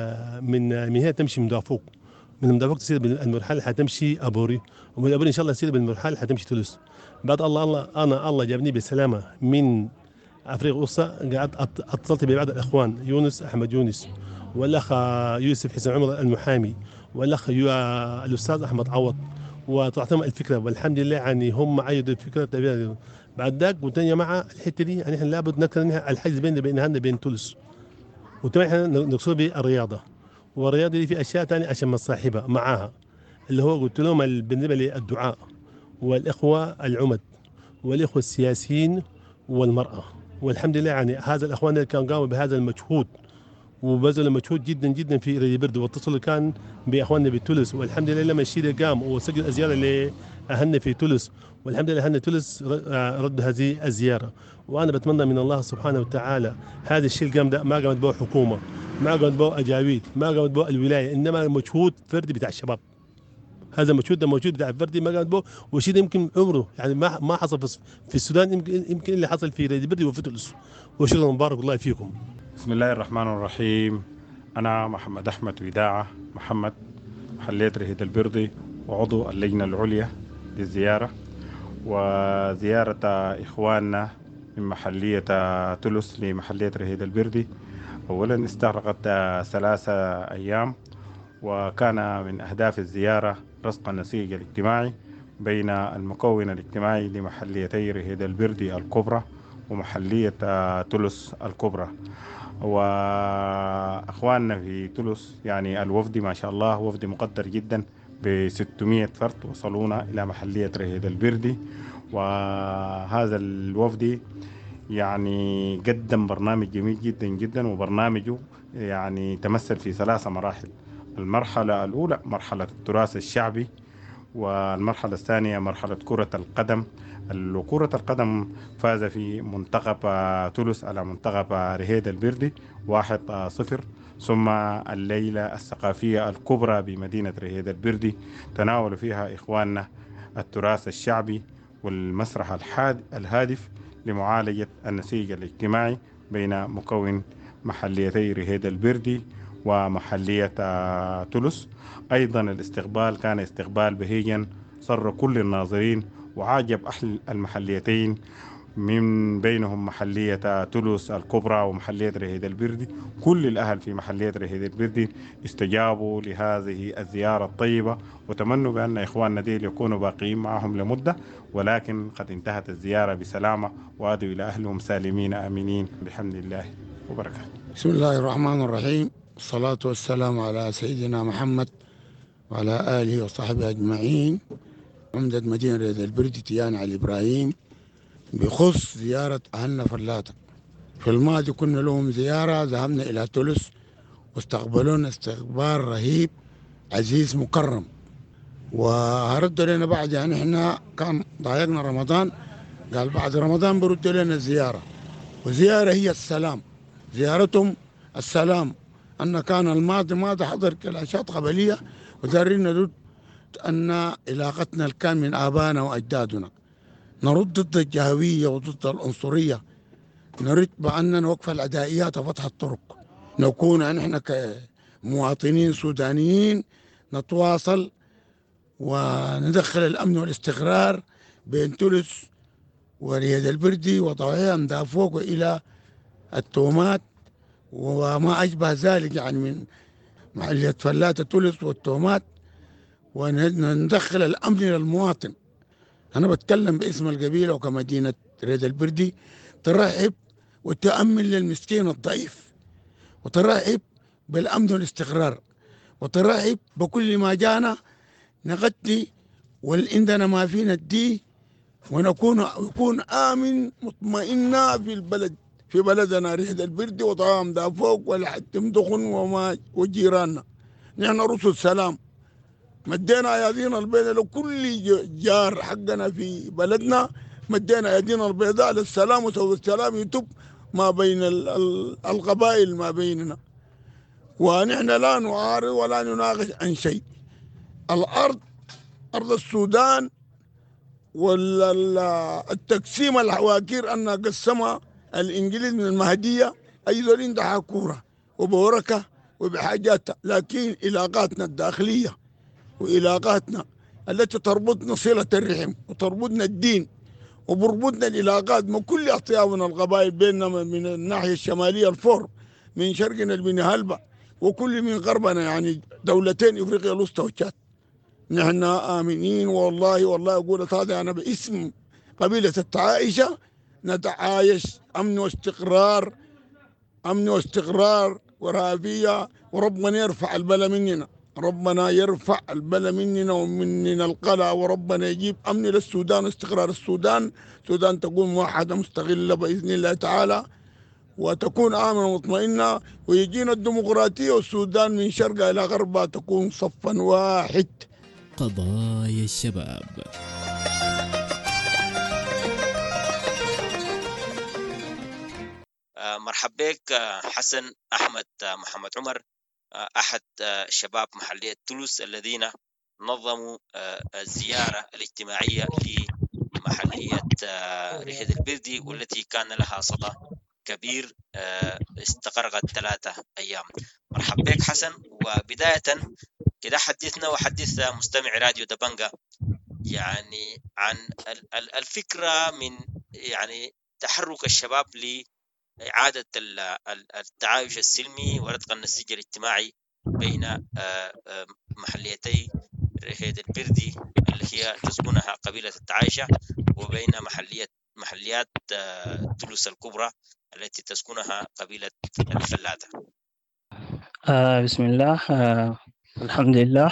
هنا تمشي من دافوق، من دافوق تسير بالمرحل حتمشي أبوري، ومن أبوري إن شاء الله تسير بالمرحل حتمشي تولوس. بعد الله جابني بالسلامة من أفريقيا الوسطى. قعدت اتصلت ببعض الإخوان، يونس أحمد يونس، والأخ يوسف حسن عمر المحامي، والأخ الأستاذ أحمد عوض، وطلعت لهم الفكرة والحمد لله يعني هم عيدوا الفكرة. بعد ذاك قلت يا جماعة الحتة دي يعني احنا لابد نكسر الحاجز بين تونس، وتبع احنا نقصد بالرياضة، والرياضة دي في أشياء ثانية عشان مصاحبها معاها، اللي هو قلت لهم بالنسبة للدعاء والإخوة العمد والإخوة السياسيين والمرأة. والحمد لله يعني هذا الأخوان اللي كانوا قاموا بهذا المجهود وبذلوا مجهود جدا جدا في ريد البردي، واتصلوا كان باخواننا بتونس، والحمد لله لما الشيء قام وسجل زياره لاهلنا في تونس، والحمد لله اهلنا تونس ردوا هذه الزياره. وانا بتمنى من الله سبحانه وتعالى هذا الشيء القام ده ما قامت به حكومه، ما قامت به اجاويد، ما قامت به الولايه، انما مجهود فردي بتاع الشباب. هذا المجهود ده موجود بتاع الفردي ما قامت به، والشيء ده يمكن عمره يعني ما حصل في السودان، يمكن اللي حصل في ريد البردي وفي تونس. وشكرا مبارك الله فيكم. بسم الله الرحمن الرحيم. أنا محمد أحمد وداعة محمد، محلية ريد البردي وعضو اللجنة العليا للزيارة وزيارة إخواننا من محلية تولوس لمحلية ريد البردي. أولا استغرقت 3 أيام، وكان من أهداف الزيارة رصق النسيج الاجتماعي بين المكون الاجتماعي لمحليتي ريد البردي الكبرى ومحلية تولوس الكبرى. وأخواننا في تولوس يعني الوفد ما شاء الله وفد مقدر جدا ب 600 فرد وصلونا إلى محلية ريد البردي. وهذا الوفد يعني قدم برنامج جميل جدا جدا، وبرنامجه يعني تمثل في 3 مراحل. المرحلة الأولى مرحلة التراث الشعبي، والمرحلة الثانية مرحلة كرة القدم. كرة القدم فاز في منتخب تولس على منتخب رهيد البردي 1-0. ثم الليلة الثقافية الكبرى بمدينة رهيد البردي تناول فيها إخواننا التراث الشعبي والمسرح الهادف لمعالجة النسيج الاجتماعي بين مكون محليتي رهيد البردي ومحلية تولس. أيضا الاستقبال كان استقبال بهيجا سر كل الناظرين وعاجب أهل المحليتين، من بينهم محلية تولس الكبرى ومحلية رهيد البردي. كل الأهل في محلية رهيد البردي استجابوا لهذه الزيارة الطيبة، وتمنوا بأن إخواننا ديل يكونوا باقيين معهم لمدة، ولكن قد انتهت الزيارة بسلامة وعادوا إلى أهلهم سالمين آمنين بحمد الله وبركاته. بسم الله الرحمن الرحيم، الصلاة والسلام على سيدنا محمد وعلى آله وصحبه أجمعين. عمدة مدينة رهيد البردي تيان علي إبراهيم بخص زيارة أهلنا فلاتة. في الماضي كنا لهم زيارة، ذهبنا إلى تولس واستقبلونا استقبال رهيب عزيز مكرم، وردوا لنا بعد يعني احنا كان ضايقنا رمضان، قال بعد رمضان بردوا لنا الزيارة، وزيارة هي السلام. زيارتهم السلام، أن كان الماضي حضر كلاشات قبلية ودارين ندود أن علاقتنا الكامل من آبائنا وأجدادنا، نرد ضد الجهوية وضد العنصرية، نريد بأن نوقف العدائيات وفتح الطرق، نكون نحن كمواطنين سودانيين نتواصل وندخل الأمن والاستقرار بين تولس ورهيد البردي وضوعية من دافوق إلى التومات وما أشبه ذلك، يعني من محلية فلاتة تولس والتومات، وندخل الأمن للمواطن. أنا بتكلم باسم القبيلة وكمدينة رهيد البردي، ترحب وتأمن للمسكين الضعيف، وترحب بالأمن والاستقرار، وترحب بكل ما جانا نغطي والعندنا ما فينا الدي، ونكون آمن مطمئنا في البلد، في بلدنا رهيد البردي وطعام دا فوق والحد تمدخن وجيراننا. نحن رسل سلام، مدينا يدينا البيضاء لكل جار حقنا في بلدنا، مدينا يدينا البيضاء للسلام، وسوى السلام يتب ما بين القبائل ما بيننا، ونحن لا نعارض ولا نناقش عن شيء. الأرض أرض السودان، والتقسيم الحواكير أن قسمها الإنجليز من المهدية، أي ذول عندها كورة وبوركة وبحاجاتها، لكن علاقاتنا الداخلية وعلاقاتنا التي تربطنا صلة الرحم وتربطنا الدين وبربطنا العلاقات من كل أطيافنا القبائل بيننا، من الناحية الشمالية الفور، من شرقنا البني هلبة، وكل من غربنا يعني دولتين إفريقيا الوسطى وتشاد. نحن آمنين، والله أقول هذا أنا باسم قبيلة التعايشة نتعايش أمن واستقرار ورافية، وربنا يرفع البلا مننا، ربنا يرفع البلا مننا ومننا القلع، وربنا يجيب أمن للسودان واستقرار السودان تكون موحدة مستقلة بإذن الله تعالى، وتكون آمنة ومطمئنة، ويجينا الديمقراطية، والسودان من شرقها إلى غربها تكون صفا واحد. قضايا الشباب. مرحب بك حسن أحمد محمد عمر، أحد شباب محلية تولس الذين نظموا الزيارة الاجتماعية لمحلية رهيد البردي، والتي كان لها صدى كبير استغرقت 3 أيام. مرحب بك حسن، وبداية كده حدثنا وحدث مستمع راديو دبنجا يعني عن الفكرة من يعني تحرك الشباب لإعادة التعايش السلمي ورتق النسيج الاجتماعي بين محليتي رهيد البردي اللي هي تسكنها قبيلة التعايشة، وبين محليات تولس الكبرى التي تسكنها قبيلة الفلاتة. بسم الله، الحمد لله.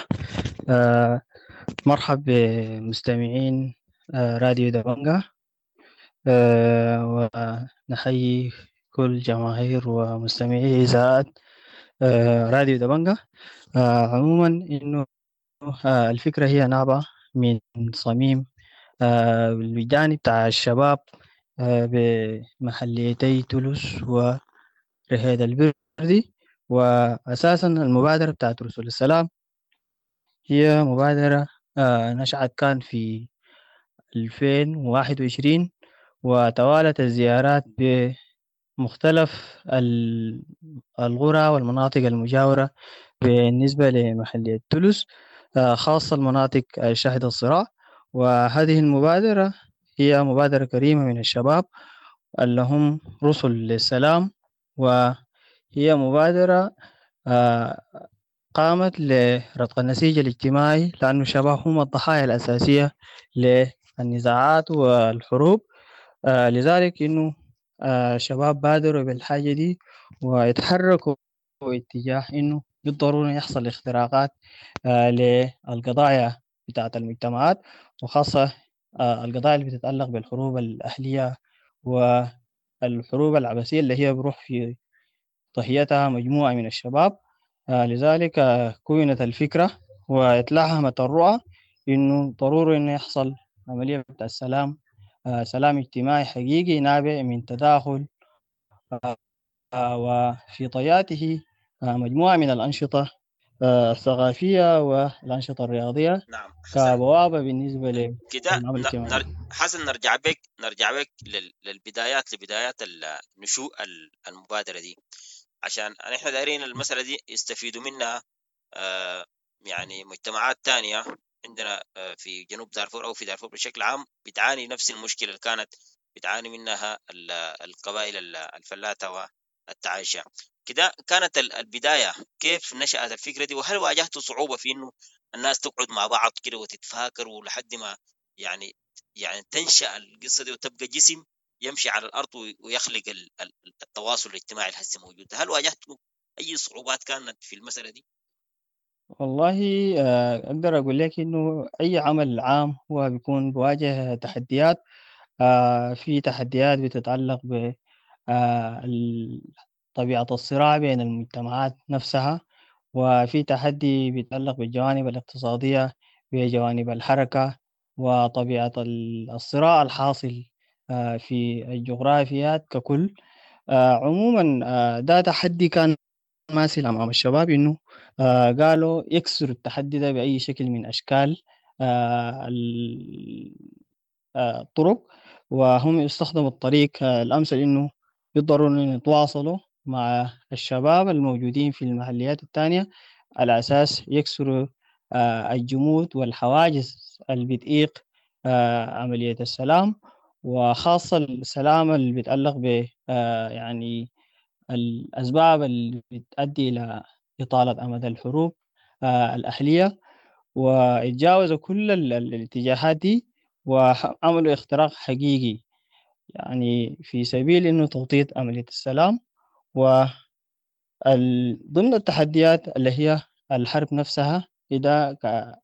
مرحب بمستمعين راديو دبنجا. ونحيي كل جماهير ومستمعي إذاعة راديو دبنجة. عموما إنه الفكرة هي نابعة من صميم الوجداني بتاع الشباب بمحليتي تولوس ورهيد البردي. وأساسا المبادرة بتاعت رسول السلام هي مبادرة نشأت كان في 2021، وتوالت الزيارات بمختلف القرى والمناطق المجاورة بالنسبة لمحلية تولوس، خاصة المناطق شاهدة الصراع. وهذه المبادرة هي مبادرة كريمة من الشباب اللي هم رسل للسلام، وهي مبادرة قامت لرتق النسيج الاجتماعي، لأن الشباب هم الضحايا الأساسية للنزاعات والحروب. لذلك إنه الشباب بادروا بالحاجة دي ويتحركوا اتجاه إنه بالضرورة يحصل اختراقات للقضايا بتاعة المجتمعات، وخاصة القضايا اللي بتتعلق بالحروب الأهلية والحروب العبثية اللي هي بروح في ضحيتها مجموعة من الشباب. لذلك كونت الفكرة واتلهمت الرؤى إنه ضروري إنه يحصل عملية بتاع السلام، سلام اجتماعي حقيقي نابع من تداخل وفي طياته مجموعة من الأنشطة الثقافية والأنشطة الرياضية. نعم كبوابة بالنسبة كده للعمل الاجتماعي. حسن نرجع بك لبدايات نشوء المبادرة دي، عشان احنا دايرين المسألة دي يستفيدوا منها يعني مجتمعات تانية عندنا في جنوب دارفور أو في دارفور بشكل عام بتعاني نفس المشكلة اللي كانت بتعاني منها القبائل الفلاتة والتعايشة. كده كانت البداية، كيف نشأت الفكرة دي؟ وهل واجهتوا صعوبة في إنه الناس تقعد مع بعض كده وتتفاكر ولحد ما يعني تنشأ القصة دي وتبقى جسم يمشي على الأرض ويخلق التواصل الاجتماعي اللي هسه موجود؟ هل واجهتوا أي صعوبات كانت في المسألة دي؟ والله أقدر أقول لك إنه أي عمل عام هو بيكون بواجه تحديات. في تحديات بتتعلق ب طبيعة الصراع بين المجتمعات نفسها، وفي تحدي بيتعلق بالجوانب الاقتصادية بجوانب الحركة وطبيعة الصراع الحاصل في الجغرافيات ككل. عموما ده تحدي كان ماسل أمام الشباب، إنه قالوا يكسروا التحدي ده بأي شكل من أشكال الطرق، وهم يستخدموا الطريق الأمثل إنه يضطروا إنه يتواصلوا مع الشباب الموجودين في المحليات التانية على أساس يكسروا الجمود والحواجز اللي بتعيق عملية السلام، وخاصة السلام اللي بيتعلق ب يعني الأسباب اللي بتؤدي إلى إطالة أمد الحروب الأهلية، ويتجاوزوا كل الاتجاهات دي وعملوا اختراق حقيقي يعني في سبيل إنه توطيد عملية السلام. وضمن التحديات اللي هي الحرب نفسها، إذا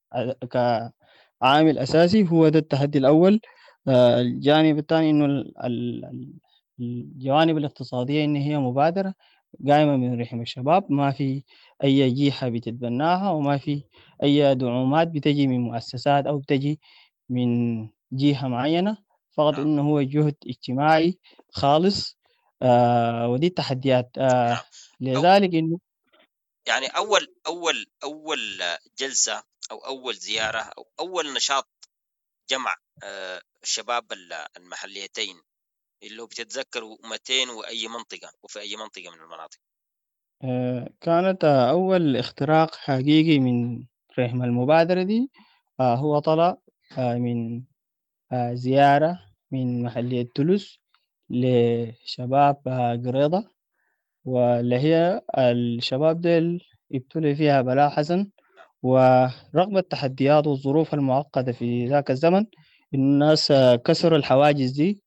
كعامل أساسي هو ده التحدي الأول. الجانب الثاني إنه الجوانب الاقتصادية إن هي مبادرة قائمة من رحم الشباب، ما في أي جهة بتتبناها وما في أي دعومات بتجي من مؤسسات أو بتجي من جهة معينة، فقط إنه هو جهد اجتماعي خالص. ودي التحديات. لذلك إنه يعني أول جلسة أو أول زيارة أو أول نشاط جمع الشباب المحليتين اللي بتتذكروا متين وأي منطقة وفي أي منطقة من المناطق؟ كانت أول اختراق حقيقي من رحم المبادرة دي هو طلع من زيارة من محلية تولوس لشباب قريضة، واللي هي الشباب ديل ابتلوا فيها بلاء حسن، ورغم التحديات والظروف المعقدة في ذاك الزمن الناس كسروا الحواجز دي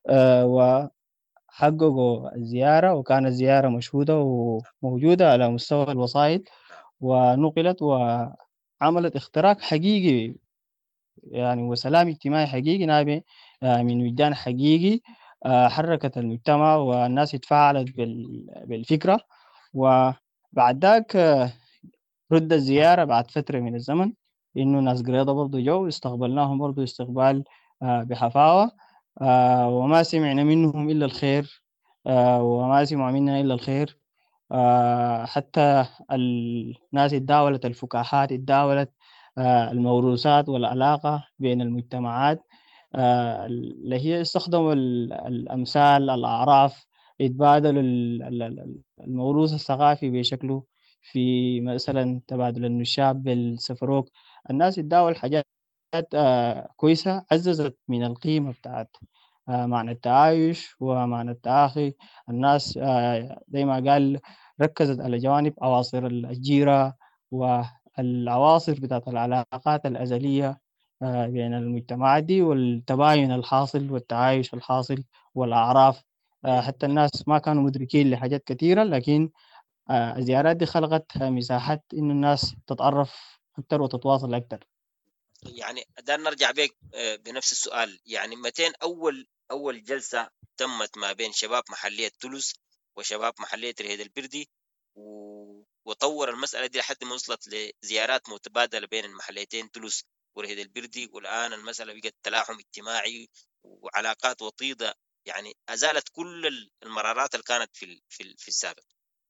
وحققوا الزيارة، وكانت زيارة مشهودة وموجودة على مستوى الوسائط ونقلت وعملت اختراق حقيقي يعني وسلام اجتماعي حقيقي نابع من وجدان حقيقي حركت المجتمع والناس اتفاعلت بالفكرة. وبعد ذاك رد الزيارة بعد فترة من الزمن، إنه ناس قريضة برضو جو استقبلناهم برضو استقبال بحفاوة، وما سمعنا منهم إلا الخير، وما سمعوا منا إلا الخير. حتى الناس اتداولت الفكاهات، اتداولت الموروثات والعلاقة بين المجتمعات، اللي هي استخدموا الأمثال، الأعراف، يتبادلوا الموروث الثقافي بشكله، في مثلا تبادل النشاب بالسفروك. الناس يتداول حاجات كويسة عززت من القيمة بتاعت معنى التعايش ومعنى التآخي. الناس زي ما قال ركزت على جوانب أواصر الجيرة والعواصر بتاعت العلاقات الأزلية بين المجتمعات دي، والتباين الحاصل والتعايش الحاصل والأعراف. حتى الناس ما كانوا مدركين لحاجات كثيرة، لكن الزيارات دي خلقت مساحات إنه الناس تتعرف أكثر وتتواصل أكثر. يعني ده نرجع بك بنفس السؤال، يعني متين أول جلسة تمت ما بين شباب محلية تولوس وشباب محلية رهيد البردي، وطور المسألة دي لحد ما وصلت لزيارات متبادلة بين المحليتين تولوس ورهيد البردي، والآن المسألة بقت تلاحم اجتماعي وعلاقات وطيدة، يعني أزالت كل المرارات اللي كانت في السابق.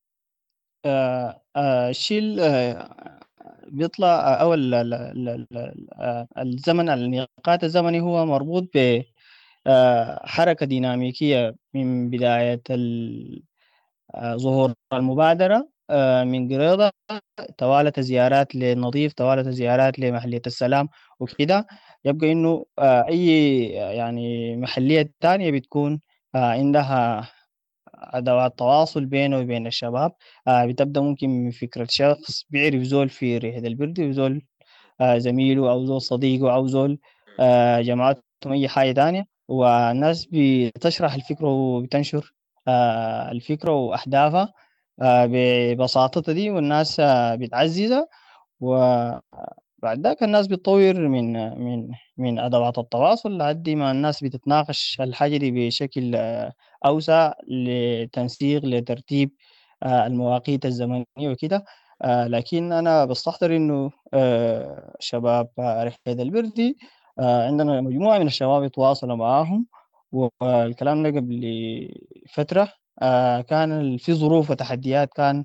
الشيء بيطلع أو الزمن، النقاط الزمني هو مربوط بحركة ديناميكية من بداية ظهور المبادرة من قريضة، توالت زيارات للنظيف، توالت زيارات لمحلية السلام وكده. يبقى إنه أي يعني محلية تانية بتكون عندها أدوات تواصل بينه وبين الشباب. بتبدأ ممكن من فكرة شخص بيعرف زول في ريحة البردي وزول زميله أو زول صديقه أو زول جماعتهم أي حاجة تانية، والناس بتشرح الفكرة وبتنشر الفكرة وأهدافها ببساطتها دي، والناس بتعززها. وبعد ذاك الناس بتطور من أدوات التواصل لحد ما الناس بتتناقش الحاجة دي بشكل أوسع، لتنسيق لترتيب المواقيت الزمنية وكده. لكن أنا بستحضر إنه شباب رحلة البردي عندنا مجموعة من الشباب يتواصلوا معاهم، والكلام ده قبل فترة كان في ظروف وتحديات، كان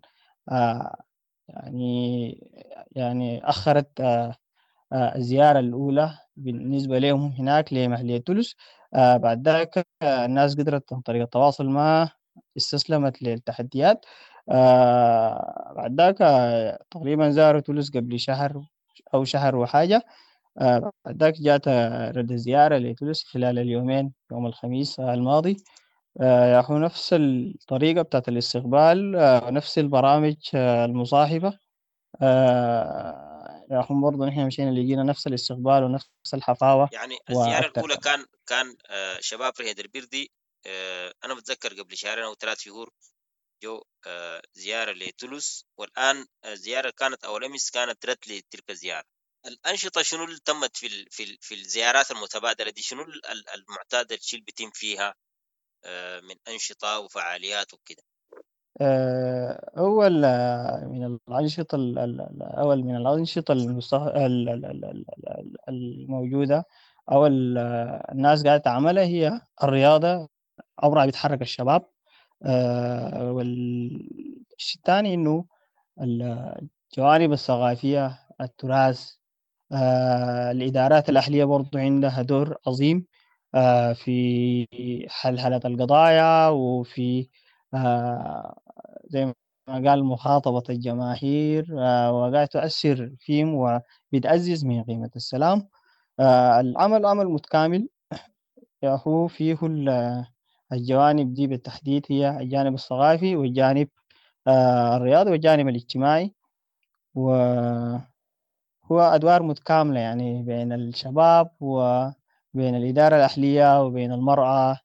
يعني أخرت الزيارة الأولى بالنسبة لهم هناك لمحلية تولوس. بعد ذلك الناس قدرت عن طريق التواصل ما استسلمت للتحديات. بعد ذلك تقريبا زاروا تولوس قبل شهر أو شهر وحاجة. بعد ذلك جات رد زيارة لتولوس خلال اليومين، يوم الخميس الماضي. ياخذ نفس الطريقة بتاعت الاستقبال ونفس البرامج المصاحبة. ياخذ برضه نحن مشينا لقينا نفس الاستقبال ونفس الحفاوة. يعني الزيارة الأولى كان شباب رهيد البردي، أنا بتذكر قبل شهرين أو 3 شهور جو زيارة لتولوس، والآن الزيارة كانت أول أمس كانت رد لتلك الزيارة. الأنشطة شنو اللي تمت في الزيارات المتبادلة دي؟ شنو المعتاد الشيء اللي بيتم فيها من أنشطة وفعاليات وكده؟ أول من الأنشطة الموجودة أو الناس قاعدة تعملها هي الرياضة، أبرع بتحرك الشباب. والشيء الثاني إنه الجوانب الثقافية، التراث، الإدارات الأهلية برضو عندها دور عظيم في حلحلة القضايا، وفي زي ما قال مخاطبة الجماهير، وقاعد تؤثر فيهم وبتعزز من قيمة السلام. العمل عمل متكامل، هو فيه الجوانب دي بالتحديد، هي الجانب الثقافي والجانب الرياضي والجانب الاجتماعي، وهو أدوار متكاملة يعني بين الشباب وبين الإدارة الأهلية وبين المرأة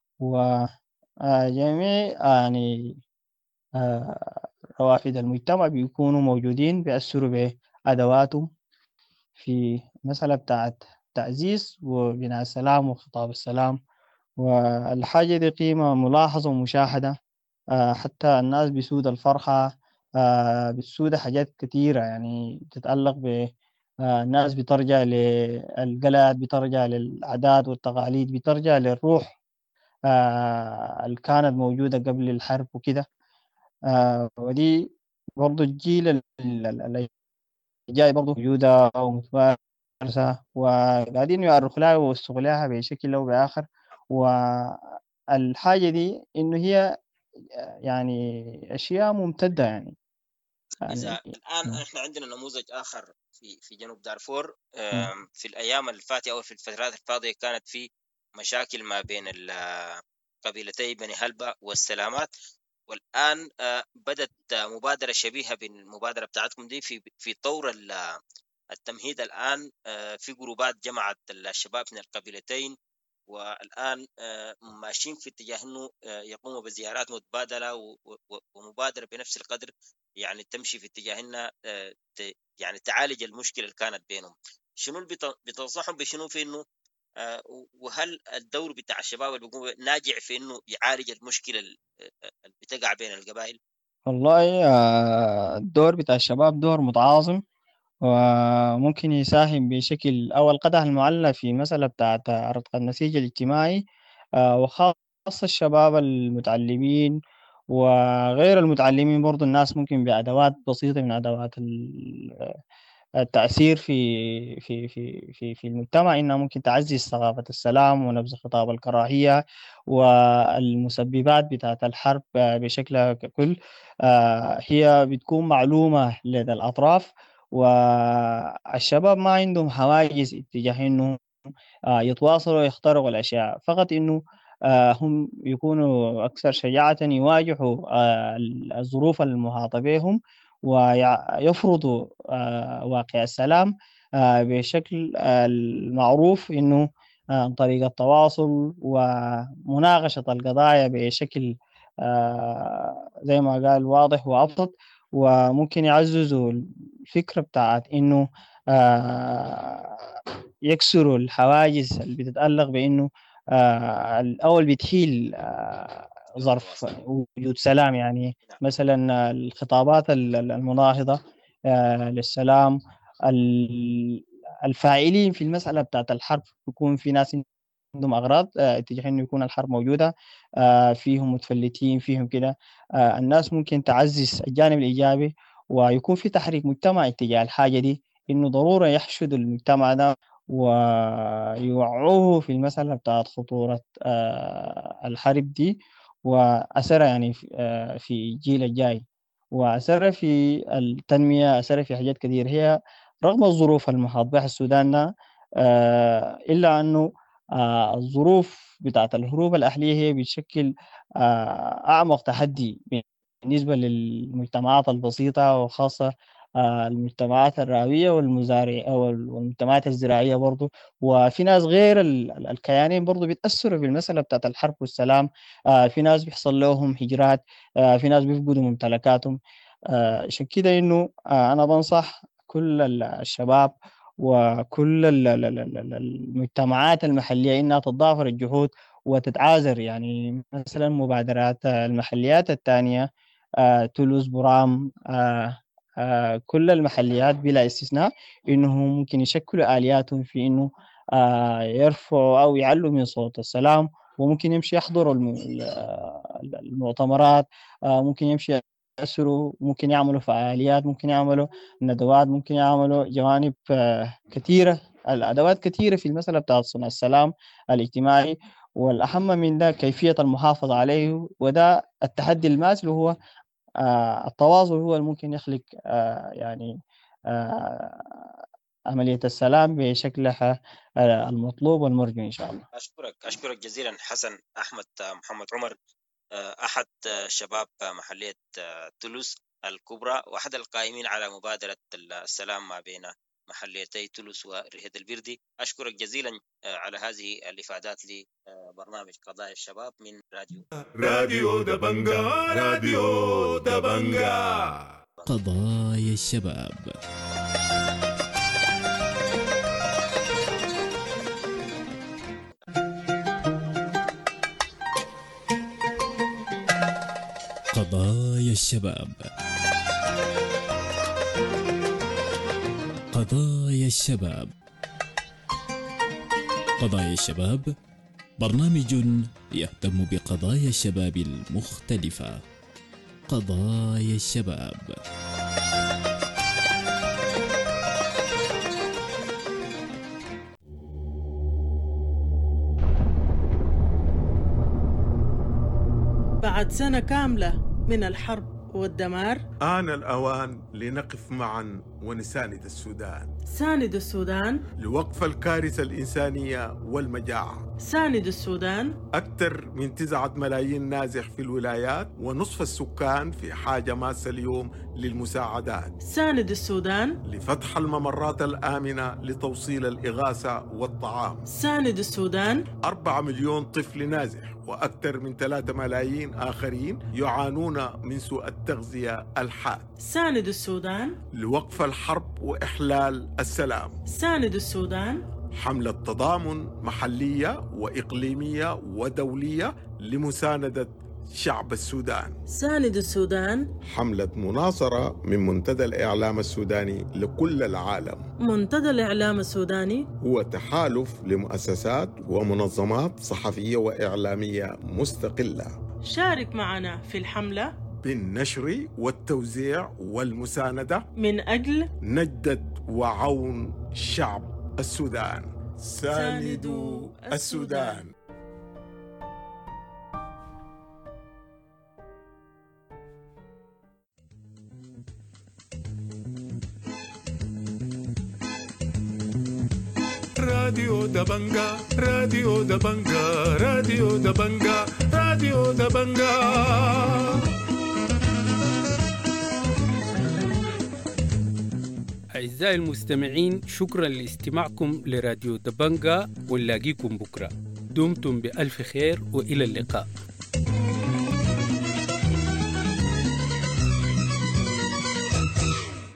وجميع يعني روافد المجتمع بيكونوا موجودين، بيأثروا بأدواتهم في مسألة بتاعت التعزيز وبناء السلام وخطاب السلام. والحاجة دي قيمة ملاحظة ومشاهدة. حتى الناس بسود الفرحة بسود حاجات كثيرة يعني تتعلق بالناس، بترجع للقلد، بترجع للعادات والتقاليد، بترجع للروح اللي كانت موجودة قبل الحرب وكده. ودي برضو الجيل اللي جاي برضو موجودة ومتمارسة وقاعدين يعرفوا لها ويوثقوا لها بشكل أو بآخر. والحاجة دي إنه هي يعني أشياء ممتدة يعني. إذا الآن إحنا عندنا نموذج آخر في جنوب دارفور. في الأيام الفاتحة أو في الفترات الفاضية كانت في مشاكل ما بين قبيلتي بني هلبة والسلامات، والآن بدت مبادرة شبيهة بالمبادرة بتاعتكم دي في طور التمهيد. الآن في جروبات جمعت الشباب من القبيلتين، والآن ماشيين في اتجاه أنه يقوموا بزيارات متبادلة ومبادرة بنفس القدر، يعني تمشي في اتجاه أنها يعني تعالج المشكلة اللي كانت بينهم. شنو اللي بتنصحهم بشنو في أنه وهل الدور بتاع الشباب اللي بيقوم ناجع في أنه يعالج المشكلة اللي بتقع بين القبائل؟ والله الدور بتاع الشباب دور متعاظم، وممكن يساهم بشكل أو القدح المعلق في مسألة بتاعت رتق النسيج الاجتماعي، وخاصة الشباب المتعلمين وغير المتعلمين. برضو الناس ممكن بأدوات بسيطة من أدوات التأثير في المجتمع إنها ممكن تعزز ثقافة السلام ونبذ خطاب الكراهية والمسببات بتاعت الحرب بشكل ككل. هي بتكون معلومة لدى الأطراف، والشباب ما عندهم حواجز اتجاه إنه يتواصلوا ويخترقوا الأشياء، فقط إنه هم يكونوا أكثر شجاعة يواجهوا الظروف المحاطة بهم ويفرضوا واقع السلام بشكل المعروف، إنه عن طريق التواصل ومناقشة القضايا بشكل زي ما قال واضح وأبسط. وممكن يعززوا الفكرة بتاعت إنه يكسروا الحواجز اللي بتتألق بإنه الأول بتحيل ظرف وجود سلام. يعني مثلا الخطابات المناهضة للسلام، الفاعلين في المسألة بتاعت الحرب يكون في ناس عندهم أغراض اتجاه إنه يكون الحرب موجودة، فيهم متفلتين فيهم كده. الناس ممكن تعزز الجانب الإيجابي ويكون في تحريك مجتمعي اتجاه الحاجة دي، إنه ضرورة يحشدوا المجتمع ده ويوعوه في المسألة بتاعت خطورة الحرب دي وأثرها يعني في الجيل الجاي، وأثرها في التنمية، أثرها في حاجات كثير. هي رغم الظروف المحاط بها السودان ده إلا أنه الظروف بتاعت الحروب الأهلية هي بتشكل أعمق تحدي بالنسبة للمجتمعات البسيطة، وخاصة المجتمعات الراوية والمزارعة والمجتمعات الزراعية برضو. وفي ناس غير الكيانين برضو بيتأثروا بالمسألة بتاعت الحرب والسلام. في ناس بيحصل لهم هجرات، في ناس بيفقدوا ممتلكاتهم. عشان كده إنه أنا بنصح كل الشباب وكل المجتمعات المحلية إنها تتضافر الجهود وتتعازر. يعني مثلا مبادرات المحليات الثانية، تولوز، برام، كل المحليات بلا استثناء إنهم ممكن يشكلوا آلياتهم في إنه يرفعوا أو يعلوا من صوت السلام، وممكن يمشي يحضروا المؤتمرات، ممكن يمشي يأثروا، ممكن يعملوا فعاليات، ممكن يعملوا ندوات، ممكن يعملوا جوانب كثيرة، الأدوات كثيرة في المسألة بتاعت صنع السلام الاجتماعي. والأهم من ده كيفية المحافظة عليه، وده التحدي الماثل هو التواصل، هو الممكن يخلق يعني عملية السلام بشكلها المطلوب والمرجو إن شاء الله. أشكرك جزيلا حسن أحمد محمد عمر، أحد شباب محلية تولوز الكبرى وأحد القائمين على مبادرة السلام ما بين محليتي تولوز ورهيد البردي. أشكرك جزيلا على هذه الإفادات لبرنامج قضايا الشباب من راديو دبنجا. راديو دبنجا، قضايا الشباب. الشباب. قضايا الشباب. قضايا الشباب برنامج يهتم بقضايا الشباب المختلفة. قضايا الشباب. بعد سنة كاملة من الحرب والدمار آن الأوان لنقف معا ونساند السودان. ساند السودان لوقف الكارثة الإنسانية والمجاعة. ساند السودان. أكثر من 9 ملايين نازح في الولايات ونصف السكان في حاجة ماسة اليوم للمساعدات. ساند السودان. لفتح الممرات الآمنة لتوصيل الإغاثة والطعام. ساند السودان. 4 مليون طفل نازح وأكثر من 3 ملايين آخرين يعانون من سوء التغذية الحاد. ساند السودان. لوقف الحرب وإحلال السلام. ساند السودان. حملة تضامن محلية وإقليمية ودولية لمساندة شعب السودان. ساند السودان. حملة مناصرة من منتدى الإعلام السوداني لكل العالم. منتدى الإعلام السوداني هو تحالف لمؤسسات ومنظمات صحفية وإعلامية مستقلة. شارك معنا في الحملة بالنشر والتوزيع والمساندة من أجل نجدة وعون شعب السودان. ساندوا السودان. راديو دبنجا راديو دبنجا راديو دبنجا راديو دبنجا. أعزائي المستمعين، شكرا لاستماعكم لراديو دبنجا، ونلاقيكم بكرة. دمتم بألف خير وإلى اللقاء.